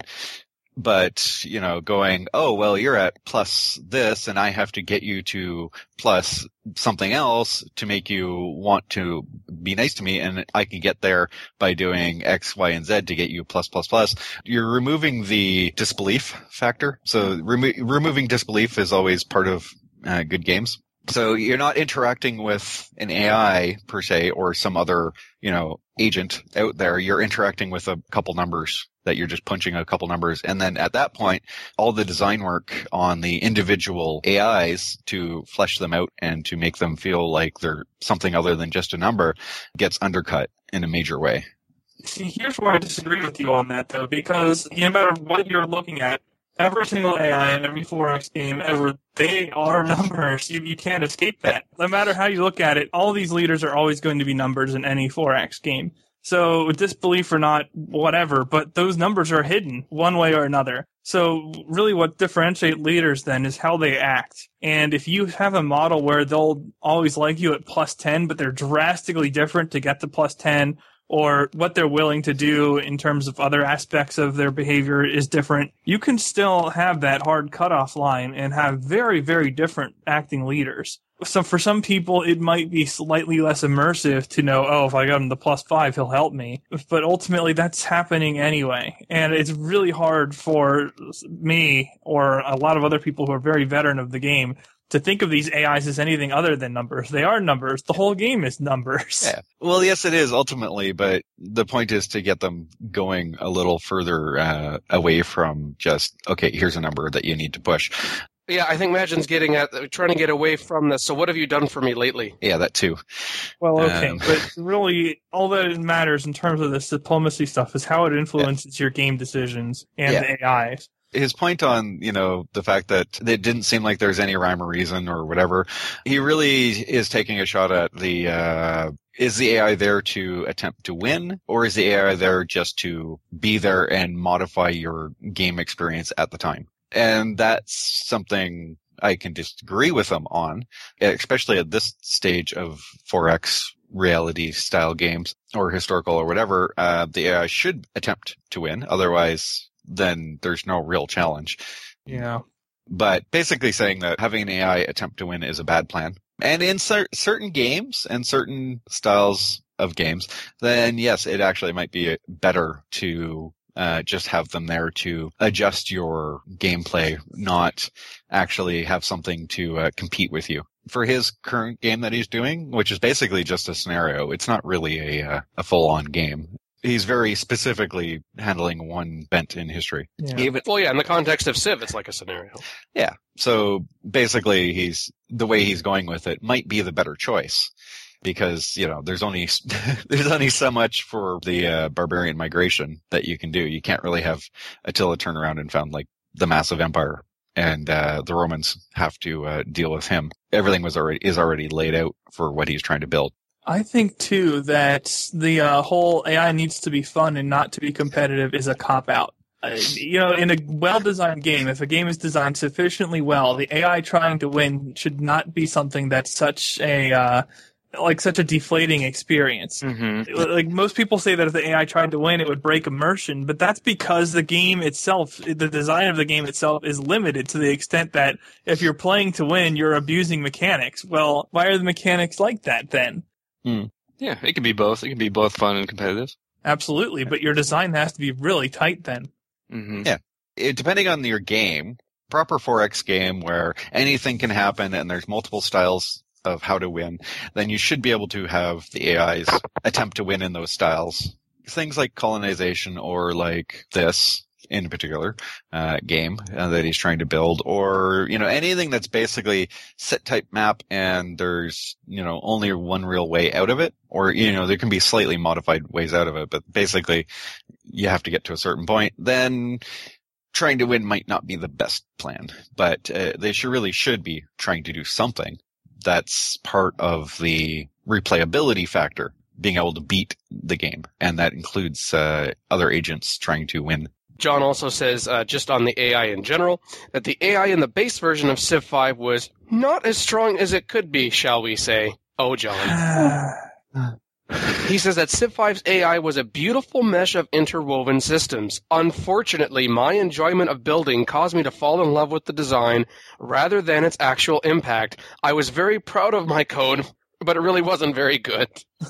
But, you know, going, oh, well, you're at plus this, and I have to get you to plus something else to make you want to be nice to me, and I can get there by doing X, Y, and Z to get you plus, plus, plus. You're removing the disbelief factor. So remo- removing disbelief is always part of uh, good games. So you're not interacting with an A I per se or some other, you know, agent out there. You're interacting with a couple numbers that you're just punching a couple numbers. And then at that point, all the design work on the individual A Is to flesh them out and to make them feel like they're something other than just a number gets undercut in a major way. See, here's where I disagree with you on that, though, because no matter what you're looking at, every single A I in every four X game ever, they are numbers. You, you can't escape that. No matter how you look at it, all these leaders are always going to be numbers in any four X game. So, disbelief or not, whatever, but those numbers are hidden one way or another. So, really what differentiates leaders then is how they act. And if you have a model where they'll always like you at plus ten, but they're drastically different to get to plus ten, or what they're willing to do in terms of other aspects of their behavior is different, you can still have that hard cutoff line and have very, very different acting leaders. So for some people, it might be slightly less immersive to know, oh, if I got him to plus five, he'll help me. But ultimately, that's happening anyway. And it's really hard for me or a lot of other people who are very veteran of the game to think of these A Is as anything other than numbers. They are numbers. The whole game is numbers. Yeah. Well, yes, it is ultimately, but the point is to get them going a little further uh, away from just, okay, here's a number that you need to push. Yeah, I think Magin's getting at trying to get away from this. So what have you done for me lately? Yeah, that too. Well, okay, Um, but really, all that matters in terms of this diplomacy stuff is how it influences your game decisions and Yeah. the A Is. His point on, you know, the fact that it didn't seem like there's any rhyme or reason or whatever, he really is taking a shot at the, uh, is the A I there to attempt to win, or is the A I there just to be there and modify your game experience at the time? And that's something I can disagree with him on, especially at this stage of four X reality style games or historical or whatever. Uh, the A I should attempt to win. Otherwise, then there's no real challenge. Yeah. But basically saying that having an A I attempt to win is a bad plan. And in cer- certain games and certain styles of games, then yes, it actually might be better to uh, just have them there to adjust your gameplay, not actually have something to uh, compete with you. For his current game that he's doing, which is basically just a scenario, it's not really a, uh, a full-on game. He's very specifically handling one bent in history. Yeah. Even, Well, yeah, in the context of Civ, it's like a scenario. yeah. So basically, he's the way he's going with it might be the better choice, because you know there's only there's only so much for the uh, barbarian migration that you can do. You can't really have Attila turn around and found like the massive empire, and uh, the Romans have to uh, deal with him. Everything was already is already laid out for what he's trying to build. I think, too, that the uh, whole A I needs to be fun and not to be competitive is a cop-out. Uh, you know, in a well-designed game, if a game is designed sufficiently well, the A I trying to win should not be something that's such a, uh, like, such a deflating experience. Mm-hmm. Like, most people say that if the A I tried to win, it would break immersion, but that's because the game itself, the design of the game itself is limited to the extent that if you're playing to win, you're abusing mechanics. Well, why are the mechanics like that, then? Hmm. Yeah, it can be both. It can be both fun and competitive. Absolutely, but your design has to be really tight then. Mm-hmm. Yeah. It, depending on your game, proper four X game where anything can happen and there's multiple styles of how to win, then you should be able to have the A Is attempt to win in those styles. Things like colonization or like this in particular uh, game uh, that he's trying to build, or you know anything that's basically set type map and there's you know only one real way out of it, or you know there can be slightly modified ways out of it, but basically you have to get to a certain point. Then trying to win might not be the best plan, but uh, they should really should be trying to do something that's part of the replayability factor, being able to beat the game, and that includes uh, other agents trying to win. John also says, uh, just on the A I in general, that the A I in the base version of Civ five was not as strong as it could be, shall we say. Oh, John. He says that Civ five's A I was a beautiful mesh of interwoven systems. Unfortunately, my enjoyment of building caused me to fall in love with the design rather than its actual impact. I was very proud of my code, but it really wasn't very good.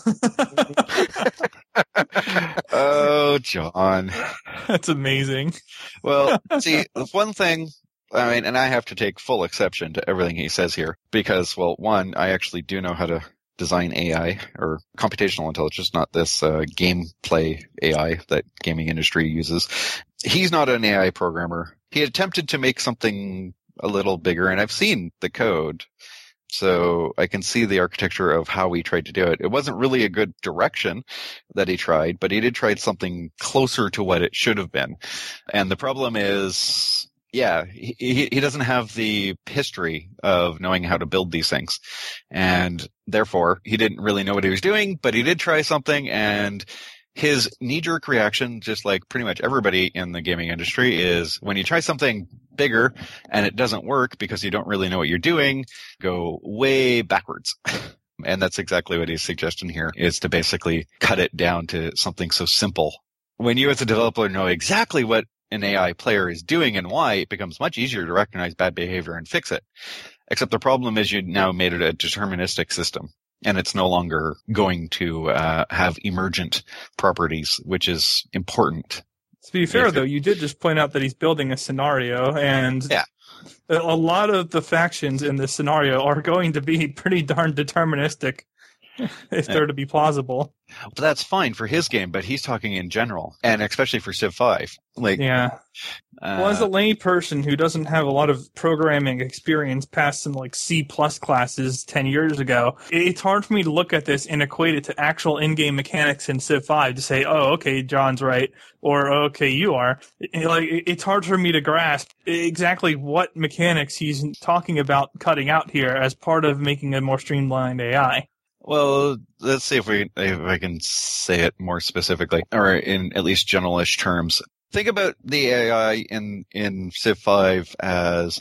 Oh, John. That's amazing. Well, see, the one thing, I mean, and I have to take full exception to everything he says here, because, well, one, I actually do know how to design A I, or computational intelligence, not this uh, gameplay A I that gaming industry uses. He's not an A I programmer. He attempted to make something a little bigger, and I've seen the code. So I can see the architecture of how he tried to do it. It wasn't really a good direction that he tried, but he did try something closer to what it should have been. And the problem is, yeah, he, he doesn't have the history of knowing how to build these things. And therefore, he didn't really know what he was doing, but he did try something, and his knee-jerk reaction, just like pretty much everybody in the gaming industry, is when you try something bigger and it doesn't work because you don't really know what you're doing, go way backwards. And that's exactly what he's suggesting here, is to basically cut it down to something so simple. When you as a developer know exactly what an A I player is doing and why, it becomes much easier to recognize bad behavior and fix it. Except the problem is you now made it a deterministic system. And it's no longer going to uh, have emergent properties, which is important. To be fair, If it- though, you did just point out that he's building a scenario, and Yeah. a a lot of the factions in this scenario are going to be pretty darn deterministic if they're to be plausible. But that's fine for his game, but he's talking in general, and especially for Civ five. Like, Yeah. uh, Well, as a lay person who doesn't have a lot of programming experience past some like C plus classes ten years ago, it's hard for me to look at this and equate it to actual in-game mechanics in Civ five to say, oh, okay, John's right, or okay, you are. It- like, it's hard for me to grasp exactly what mechanics he's talking about cutting out here as part of making a more streamlined A I. well, let's see if we if I can say it more specifically, or in at least generalish terms. Think about the A I in in Civ five as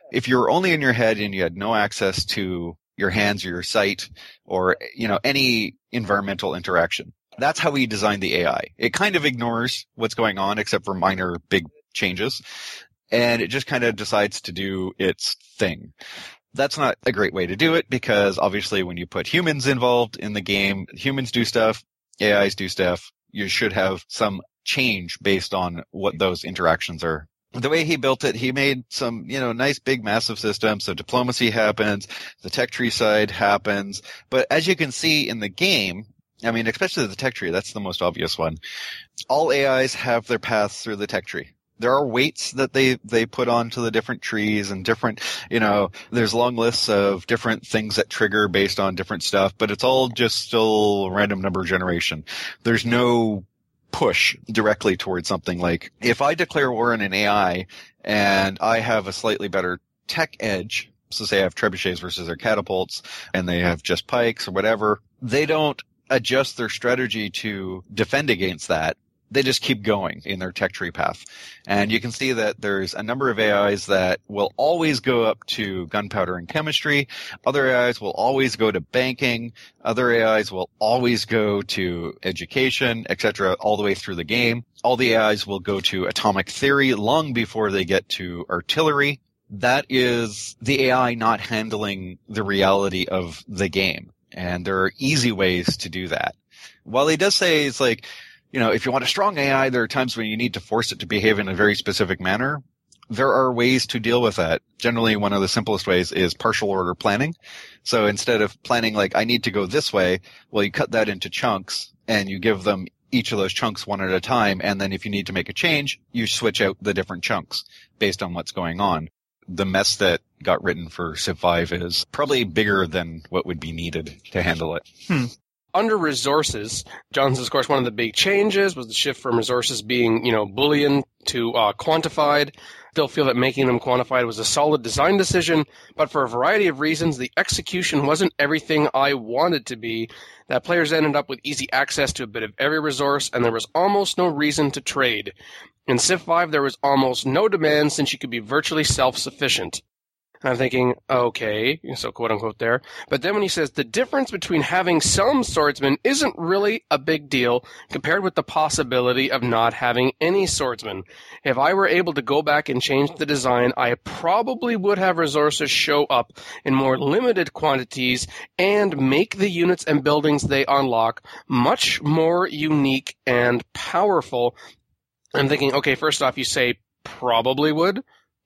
If you were only in your head and you had no access to your hands or your sight or, you know, any environmental interaction, that's how we designed the A I. It kind of ignores what's going on except for minor big changes, and it just kind of decides to do its thing. That's not a great way to do it because obviously when you put humans involved in the game, humans do stuff, A Is do stuff. You should have some change based on what those interactions are. The way he built it, he made some, you know, nice big massive systems. So diplomacy happens, the tech tree side happens. But as you can see in the game, I mean, especially the tech tree, that's the most obvious one. All A Is have their paths through the tech tree. There are weights that they, they put onto the different trees and different, you know, there's long lists of different things that trigger based on different stuff, but it's all just still random number generation. There's no push directly towards something. Like if I declare war on an A I and I have a slightly better tech edge, so say I have trebuchets versus their catapults and they have just pikes or whatever, they don't adjust their strategy to defend against that. They just keep going in their tech tree path. And you can see that there's a number of A Is that will always go up to gunpowder and chemistry. Other A Is will always go to banking. Other A Is will always go to education, et cetera, all the way through the game. All the A Is will go to atomic theory long before they get to artillery. That is the A I not handling the reality of the game. And there are easy ways to do that. While he does say it's like, you know, if you want a strong A I, there are times when you need to force it to behave in a very specific manner. There are ways to deal with that. Generally, one of the simplest ways is partial order planning. So instead of planning like, I need to go this way, well, you cut that into chunks and you give them each of those chunks one at a time. And then if you need to make a change, you switch out the different chunks based on what's going on. The mess that got written for Civ five is probably bigger than what would be needed to handle it. Hmm. Under resources, John says, of course, one of the big changes was the shift from resources being, you know, Boolean to uh, quantified. Still feel that making them quantified was a solid design decision, but for a variety of reasons, the execution wasn't everything I wanted to be. That players ended up with easy access to a bit of every resource, and there was almost no reason to trade. In Civ five, there was almost no demand since you could be virtually self-sufficient. And I'm thinking, okay, so quote-unquote there. But then when he says the difference between having some swordsmen isn't really a big deal compared with the possibility of not having any swordsmen. If I were able to go back and change the design, I probably would have resources show up in more limited quantities and make the units and buildings they unlock much more unique and powerful. I'm thinking, okay, first off, you say probably would.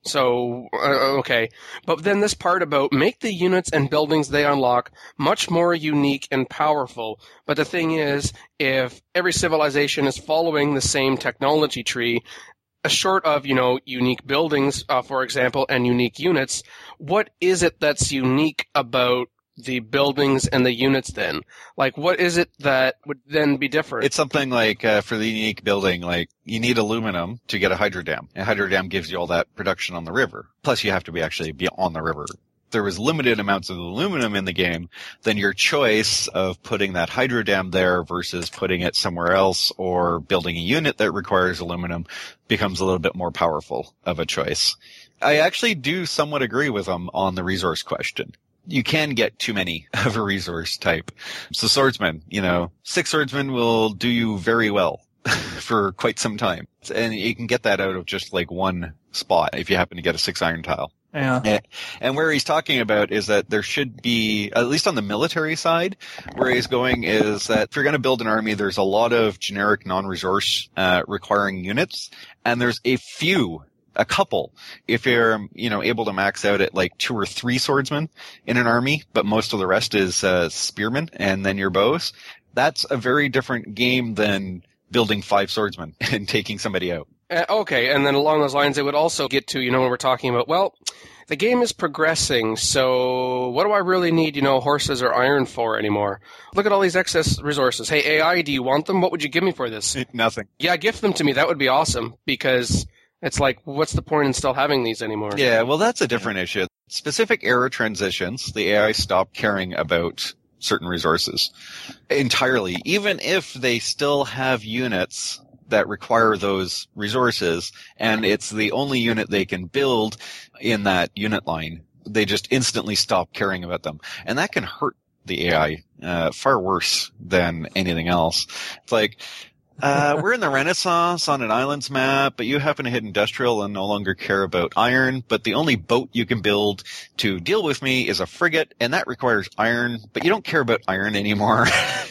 So, uh, okay. But then this part about make the units and buildings they unlock much more unique and powerful. But the thing is, if every civilization is following the same technology tree, short of, you know, unique buildings, uh, for example, and unique units, what is it that's unique about the buildings and the units then? Like, what is it that would then be different? It's something like, uh, for the unique building, like, you need aluminum to get a hydrodam. A hydrodam gives you all that production on the river. Plus, you have to be actually be on the river. If there was limited amounts of aluminum in the game, then your choice of putting that hydrodam there versus putting it somewhere else or building a unit that requires aluminum becomes a little bit more powerful of a choice. I actually do somewhat agree with him on the resource question. You can get too many of a resource type. So swordsmen, you know, six swordsmen will do you very well for quite some time. And you can get that out of just like one spot if you happen to get a six iron tile. Yeah. And where he's talking about is that there should be, at least on the military side, where he's going is that if you're going to build an army, there's a lot of generic non-resource uh, requiring units, and there's a few A couple, if you're, you know, able to max out at like two or three swordsmen in an army, but most of the rest is uh, spearmen and then your bows, that's a very different game than building five swordsmen and taking somebody out. Uh, okay, and then along those lines, it would also get to, you know, when we're talking about, well, the game is progressing, so what do I really need, you know, horses or iron for anymore? Look at all these excess resources. Hey, A I, do you want them? What would you give me for this? Nothing. Yeah, gift them to me. That would be awesome, because it's like, what's the point in still having these anymore? Yeah, well, that's a different issue. Specific era transitions, the A I stopped caring about certain resources entirely. Even if they still have units that require those resources, and it's the only unit they can build in that unit line. They just instantly stop caring about them. And that can hurt the A I uh, far worse than anything else. It's like, uh, we're in the Renaissance on an islands map, but you happen to hit industrial and no longer care about iron, but the only boat you can build to deal with me is a frigate, and that requires iron, but you don't care about iron anymore.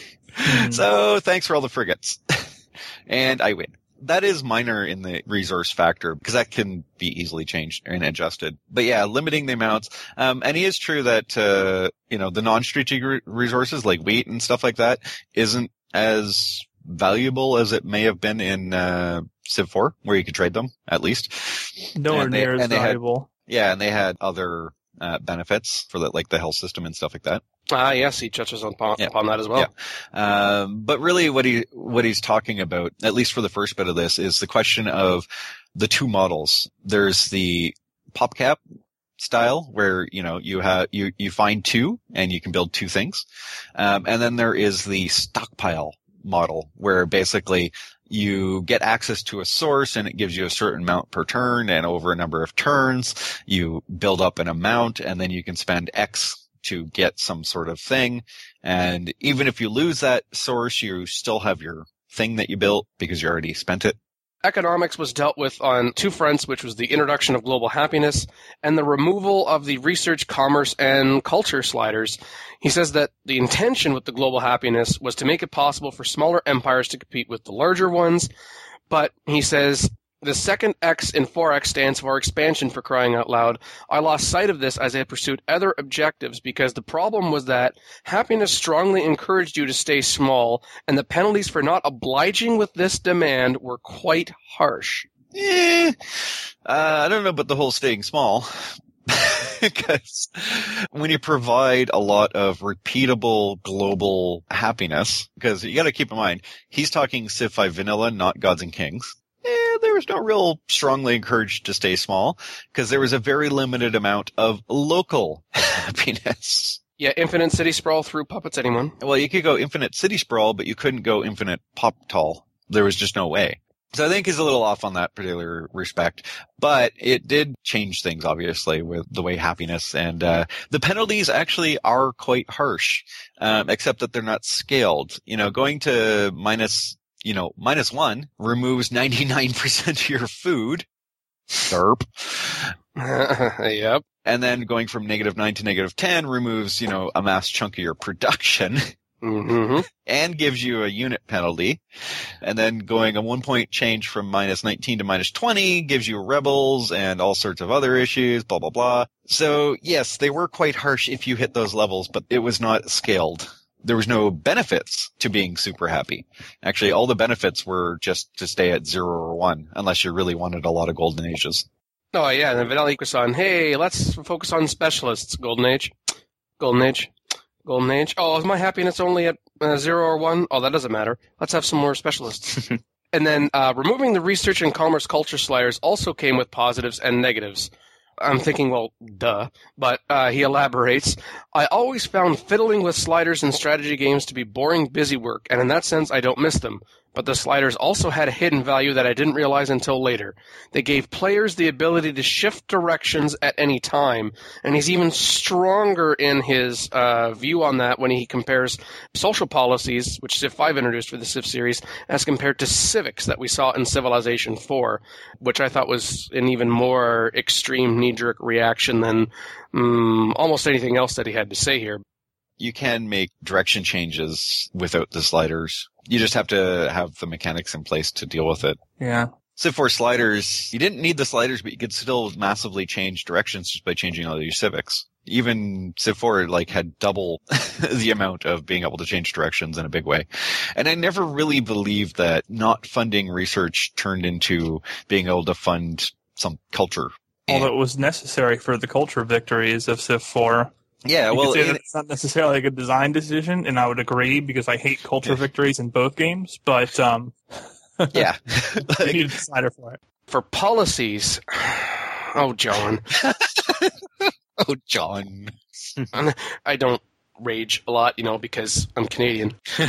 So thanks for all the frigates. And I win. That is minor in the resource factor because that can be easily changed and adjusted. But yeah, limiting the amounts. Um, and it is true that, uh, you know, the non-strategic re- resources like wheat and stuff like that isn't as valuable as it may have been in, uh, Civ four, where you could trade them, at least. Nowhere they, near as valuable. Had, yeah, and they had other, uh, benefits for the, like the health system and stuff like that. Ah, yes, he touches upon, yeah. upon that as well. Yeah. Um, but really what he, what he's talking about, at least for the first bit of this, is the question of the two models. There's the PopCap style where, you know, you have, you, you find two and you can build two things. Um, and then there is the stockpile model where basically you get access to a source and it gives you a certain amount per turn, and over a number of turns you build up an amount and then you can spend X to get some sort of thing. And even if you lose that source, you still have your thing that you built because you already spent it. Economics was dealt with on two fronts, which was the introduction of global happiness and the removal of the research, commerce, and culture sliders. He says that the intention with the global happiness was to make it possible for smaller empires to compete with the larger ones. But he says the second X in four X stands for expansion, for crying out loud. I lost sight of this as I pursued other objectives because the problem was that happiness strongly encouraged you to stay small, and the penalties for not obliging with this demand were quite harsh. Eh, uh, I don't know about the whole staying small. Because when you provide a lot of repeatable global happiness, because you got to keep in mind, he's talking Civ five vanilla, not Gods and Kings. Eh, there was no real strongly encouraged to stay small because there was a very limited amount of local happiness. Yeah, infinite city sprawl through puppets, anyone? Well, you could go infinite city sprawl, but you couldn't go infinite pop tall. There was just no way. So I think he's a little off on that particular respect, but it did change things, obviously, with the way happiness and uh the penalties actually are quite harsh, um, except that they're not scaled. You know, going to minus, you know, minus one removes ninety-nine percent of your food. Derp. Yep. And then going from negative nine to negative ten removes, you know, a mass chunk of your production. Mm-hmm. And gives you a unit penalty. And then going a one point change from minus nineteen to minus twenty gives you rebels and all sorts of other issues, blah, blah, blah. So yes, they were quite harsh if you hit those levels, but it was not scaled. There was no benefits to being super happy. Actually, all the benefits were just to stay at zero or one, unless you really wanted a lot of golden ages. Oh, yeah, and then Vanilla Equus on, hey, let's focus on specialists. Golden Age. Golden Age. Golden Age. Oh, is my happiness only at uh, zero or one? Oh, that doesn't matter. Let's have some more specialists. And then uh, removing the research and commerce culture sliders also came with positives and negatives. I'm thinking, well, duh. But uh, he elaborates, I always found fiddling with sliders in strategy games to be boring, busy work, and in that sense, I don't miss them. But the sliders also had a hidden value that I didn't realize until later. They gave players the ability to shift directions at any time, and he's even stronger in his uh, view on that when he compares social policies, which Civ five introduced for the Civ series, as compared to civics that we saw in Civilization four, which I thought was an even more extreme knee-jerk reaction than um, almost anything else that he had to say here. You can make direction changes without the sliders. You just have to have the mechanics in place to deal with it. Yeah. Civ four sliders, you didn't need the sliders, but you could still massively change directions just by changing all your civics. Even Civ four, like, had double the amount of being able to change directions in a big way. And I never really believed that not funding research turned into being able to fund some culture. Although it was necessary for the culture victories of Civ four. Yeah, you well, could say that it, it's not necessarily a good design decision, and I would agree because I hate culture yeah. victories in both games. But um, yeah, you need a decider for it. For policies, oh John, oh John, I don't rage a lot, you know, because I'm Canadian.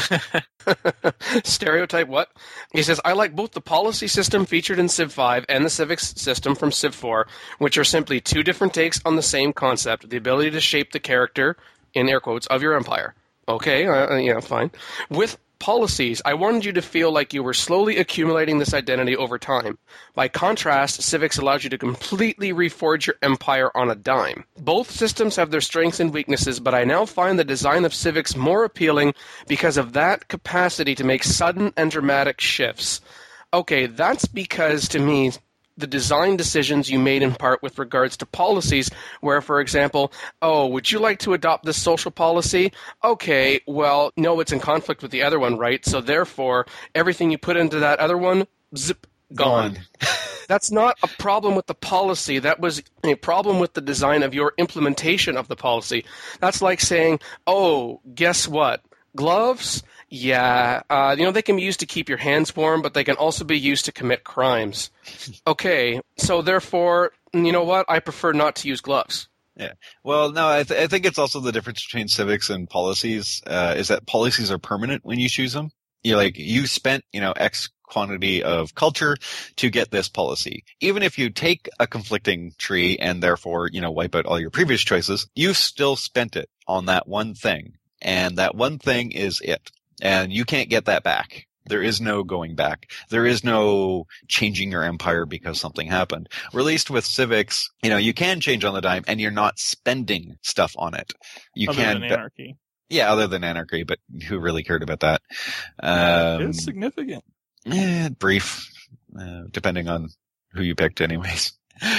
Stereotype what? He says, I like both the policy system featured in Civ five and the civics system from Civ four, which are simply two different takes on the same concept, the ability to shape the character, in air quotes, of your empire. Okay, uh, yeah, fine. With policies, I wanted you to feel like you were slowly accumulating this identity over time. By contrast, civics allows you to completely reforge your empire on a dime. Both systems have their strengths and weaknesses, but I now find the design of civics more appealing because of that capacity to make sudden and dramatic shifts. Okay, that's because, to me, the design decisions you made in part with regards to policies, where, for example, oh, would you like to adopt this social policy? Okay, well, no, it's in conflict with the other one, right? So therefore, everything you put into that other one, zip, gone. gone. That's not a problem with the policy. That was a problem with the design of your implementation of the policy. That's like saying, oh, guess what? Gloves? Yeah, uh, you know, they can be used to keep your hands warm, but they can also be used to commit crimes. Okay, so therefore, you know what? I prefer not to use gloves. Yeah. Well, no, I, th- I think it's also the difference between civics and policies, uh, is that policies are permanent when you choose them. You're like, you spent, you know, X quantity of culture to get this policy. Even if you take a conflicting tree and therefore, you know, wipe out all your previous choices, you've still spent it on that one thing. And that one thing is it. And you can't get that back. There is no going back. There is no changing your empire because something happened. Or at least with civics, you know, you can change on the dime and you're not spending stuff on it. You other can than anarchy. Yeah, other than anarchy, but who really cared about that? Um, it's significant. Eh, brief, uh, depending on who you picked anyways.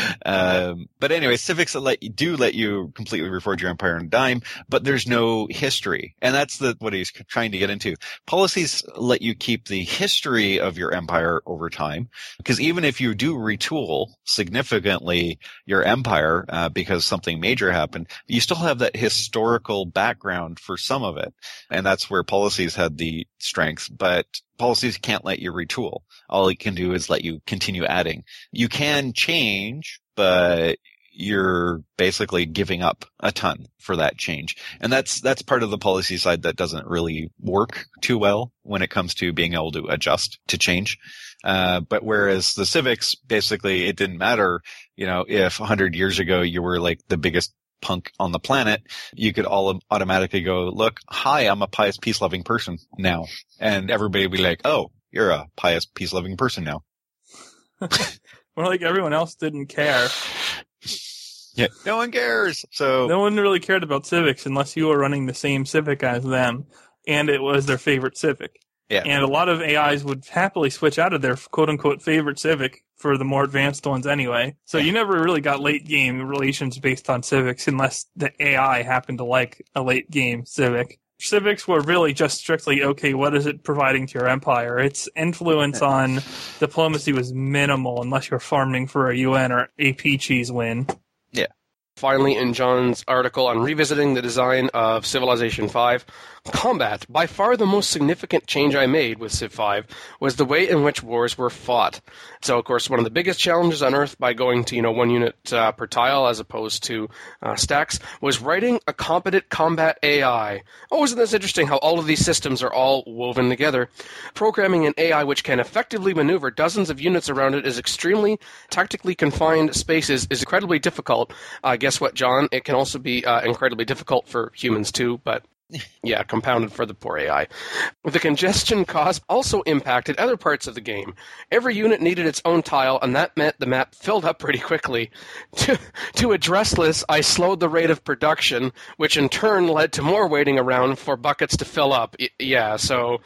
Um, but anyway, civics let you, do let you completely reforge your empire on a dime, but there's no history. And that's the, what he's trying to get into. Policies let you keep the history of your empire over time, because even if you do retool significantly your empire, uh, because something major happened, you still have that historical background for some of it. And that's where policies had the strength, but policies can't let you retool. All it can do is let you continue adding. You can change, but you're basically giving up a ton for that change. And that's, that's part of the policy side that doesn't really work too well when it comes to being able to adjust to change. Uh, but whereas the civics, basically, it didn't matter, you know, if a hundred years ago you were like the biggest punk on the planet, you could all automatically go, look, hi, I'm a pious, peace-loving person now. And everybody would be like, oh, you're a pious, peace-loving person now. Well, like everyone else didn't care. Yeah, no one cares. So no one really cared about civics unless you were running the same civic as them, and it was their favorite civic. Yeah. And a lot of A Is would happily switch out of their quote-unquote favorite civic for the more advanced ones anyway. So you never really got late-game relations based on civics unless the A I happened to like a late-game civic. Civics were really just strictly, okay, what is it providing to your empire? Its influence on diplomacy was minimal unless you're farming for a U N or A P cheese win. Yeah. Finally, in John's article on revisiting the design of Civilization five, combat, by far the most significant change I made with Civ five, was the way in which wars were fought. So, of course, one of the biggest challenges on Earth by going to, you know, one unit uh, per tile as opposed to uh, stacks was writing a competent combat A I. Oh, isn't this interesting how all of these systems are all woven together? Programming an A I which can effectively maneuver dozens of units around it is extremely tactically confined spaces is incredibly difficult. Uh, guess what, John? It can also be uh, incredibly difficult for humans too, but yeah, compounded for the poor A I. The congestion caused also impacted other parts of the game. Every unit needed its own tile, and that meant the map filled up pretty quickly. To, to address this, I slowed the rate of production, which in turn led to more waiting around for buckets to fill up. Y- yeah, so...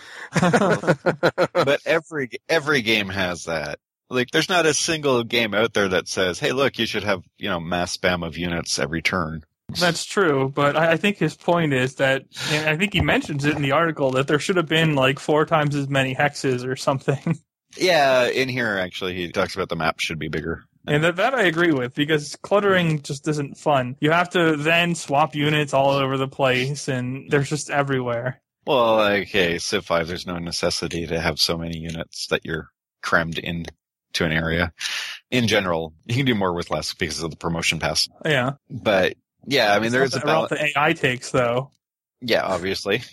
But every every game has that. Like, there's not a single game out there that says, hey, look, you should have, you know, mass spam of units every turn. That's true, but I think his point is that, and I think he mentions it in the article, that there should have been like four times as many hexes or something. Yeah, in here, actually, he talks about the map should be bigger. And that, that I agree with, because cluttering just isn't fun. You have to then swap units all over the place, and they're just everywhere. Well, okay, Civ five, there's no necessity to have so many units that you're crammed in to an area. In general, you can do more with less because of the promotion pass. Yeah. But... yeah, I mean, there's a balance. The A I takes, though. Yeah, obviously.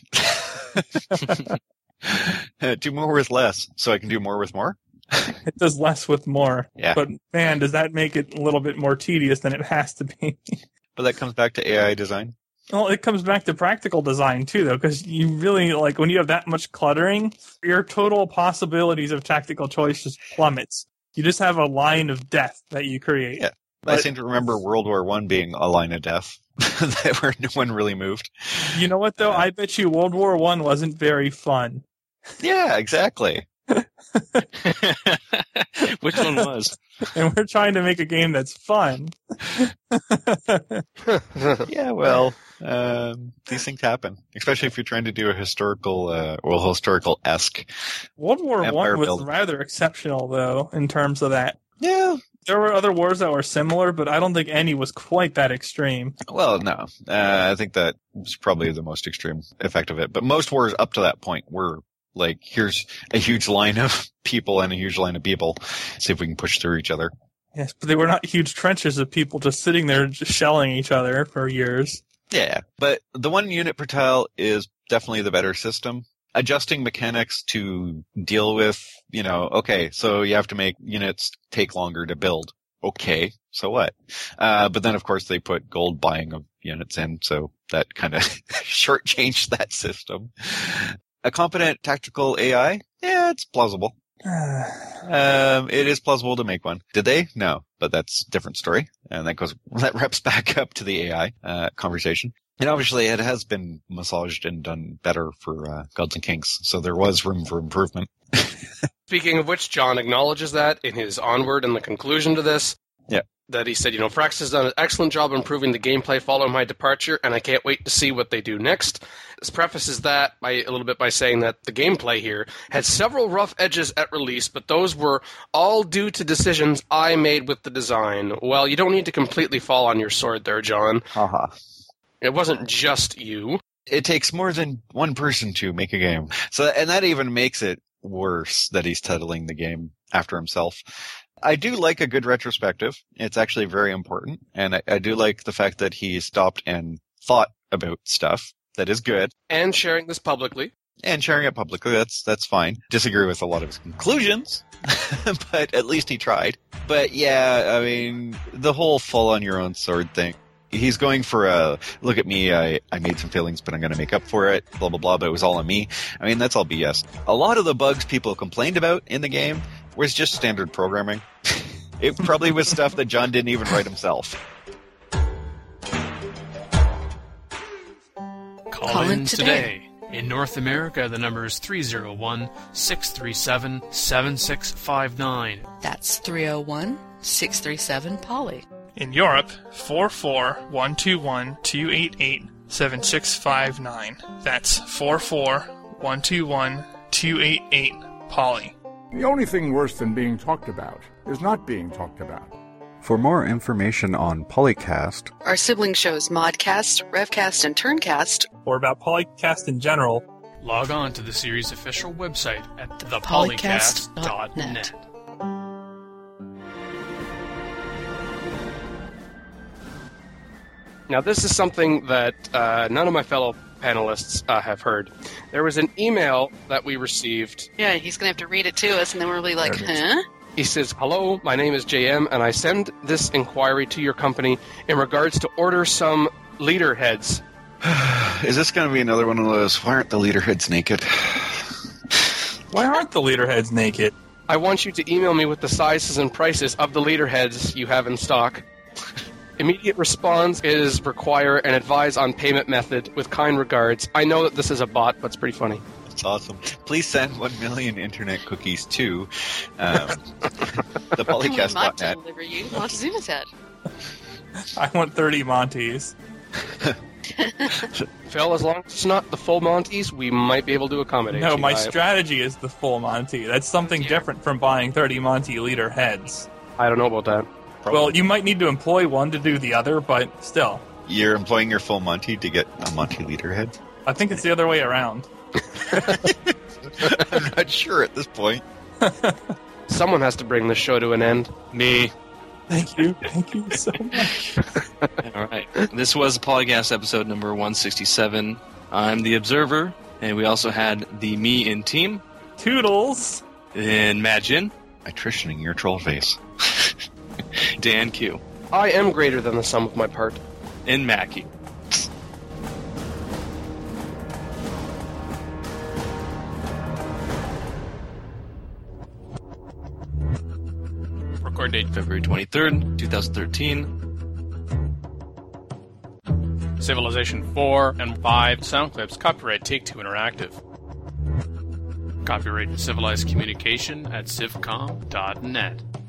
Do more with less, so I can do more with more? It does less with more. Yeah. But man, does that make it a little bit more tedious than it has to be. But that comes back to A I design. Well, it comes back to practical design too, though, because you really, like, when you have that much cluttering, your total possibilities of tactical choice just plummets. You just have a line of death that you create. Yeah. But I seem to remember World War One being a line of death, that where no one really moved. you know what, though? I bet you World War One wasn't very fun. Yeah, exactly. Which one was? And we're trying to make a game that's fun. Yeah, well, um, these things happen, especially if you're trying to do a historical, uh, well, historical-esque. World War Empire One was building. rather exceptional, though, in terms of that. Yeah. There were other wars that were similar, but I don't think any was quite that extreme. Well, no. Uh, I think that was probably the most extreme effect of it. But most wars up to that point were like, here's a huge line of people and a huge line of people. See if we can push through each other. Yes, but they were not huge trenches of people just sitting there just shelling each other for years. Yeah, but the one unit per tile is definitely the better system. Adjusting mechanics to deal with, you know, okay, so you have to make units take longer to build. Okay, so what? Uh, but then, of course, they put gold buying of units in, so that kind of shortchanged that system. A competent tactical A I? Yeah, it's plausible. Um, it is plausible to make one. Did they? No, but that's a different story. And that goes, that reps back up to the A I, uh, conversation. And obviously it has been massaged and done better for, uh, Gods and Kings. So there was room for improvement. Speaking of which, John acknowledges that in his onward and the conclusion to this. Yeah. That he said, you know, Frax has done an excellent job improving the gameplay following my departure, and I can't wait to see what they do next. This prefaces that by a little bit by saying that the gameplay here had several rough edges at release, but those were all due to decisions I made with the design. Well, you don't need to completely fall on your sword there, John. Haha. It wasn't just you. It takes more than one person to make a game. So, and that even makes it worse that he's titling the game after himself. I do like a good retrospective. It's actually very important. And I, I do like the fact that he stopped and thought about stuff. That is good. And sharing this publicly. And sharing it publicly, that's that's fine. Disagree with a lot of his conclusions, but at least he tried. But yeah, I mean, the whole fall on your own sword thing. He's going for a, look at me, I, I made some failings, but I'm going to make up for it, blah, blah, blah, but it was all on me. I mean, that's all B S. A lot of the bugs people complained about in the game was just standard programming. It probably was stuff that John didn't even write himself. Call, Call in in today. today. In North America, the number is three oh one, six three seven, seven six five nine. That's three oh one, six three seven, Polly. In Europe, four four one two one two eight eight seven six five nine. That's four four one two one two eight eight, Polly. The only thing worse than being talked about is not being talked about. For more information on Polycast, Our sibling shows Modcast, Revcast, and Turncast. Or about Polycast in general, Log on to the series' official website at the polycast polycast dot dot net. net. Now, this is something that uh, none of my fellow panelists uh, have heard. There was an email that we received. Yeah, he's going to have to read it to us, and then we'll be like, There it is. huh? He says, hello, my name is J M, and I send this inquiry to your company in regards to order some leader heads. Is this going to be another one of those, why aren't the leaderheads naked? why aren't the leaderheads naked? I want you to email me with the sizes and prices of the leader heads you have in stock. Immediate response is require and advise on payment method. With kind regards. I know that this is a bot, but it's pretty funny. It's awesome. Please send one million internet cookies to um, the We polycast might dot net. deliver you Montezuma's head. I want thirty Monties. Phil, as long as it's not the full Monties, we might be able to accommodate No, you. my I, strategy is the full Monty. That's something different from buying thirty Monty leader heads. I don't know about that. Well, you might need to employ one to do the other, but still. You're employing your full Monty to get a Monty leaderhead? I think it's the other way around. I'm not sure at this point. Someone has to bring this show to an end. Me. Thank you. Thank you so much. All right. This was Polycast episode number one sixty-seven. I'm the Observer, and we also had the Me in Team. Toodles. And Majin. Attritioning your troll face. Dan Q. I am greater than the sum of my part. And Mackie. Record date February twenty-third, twenty thirteen. Civilization four and five sound clips. Copyright Take-Two Interactive. Copyright Civilized Communication at civcom dot net.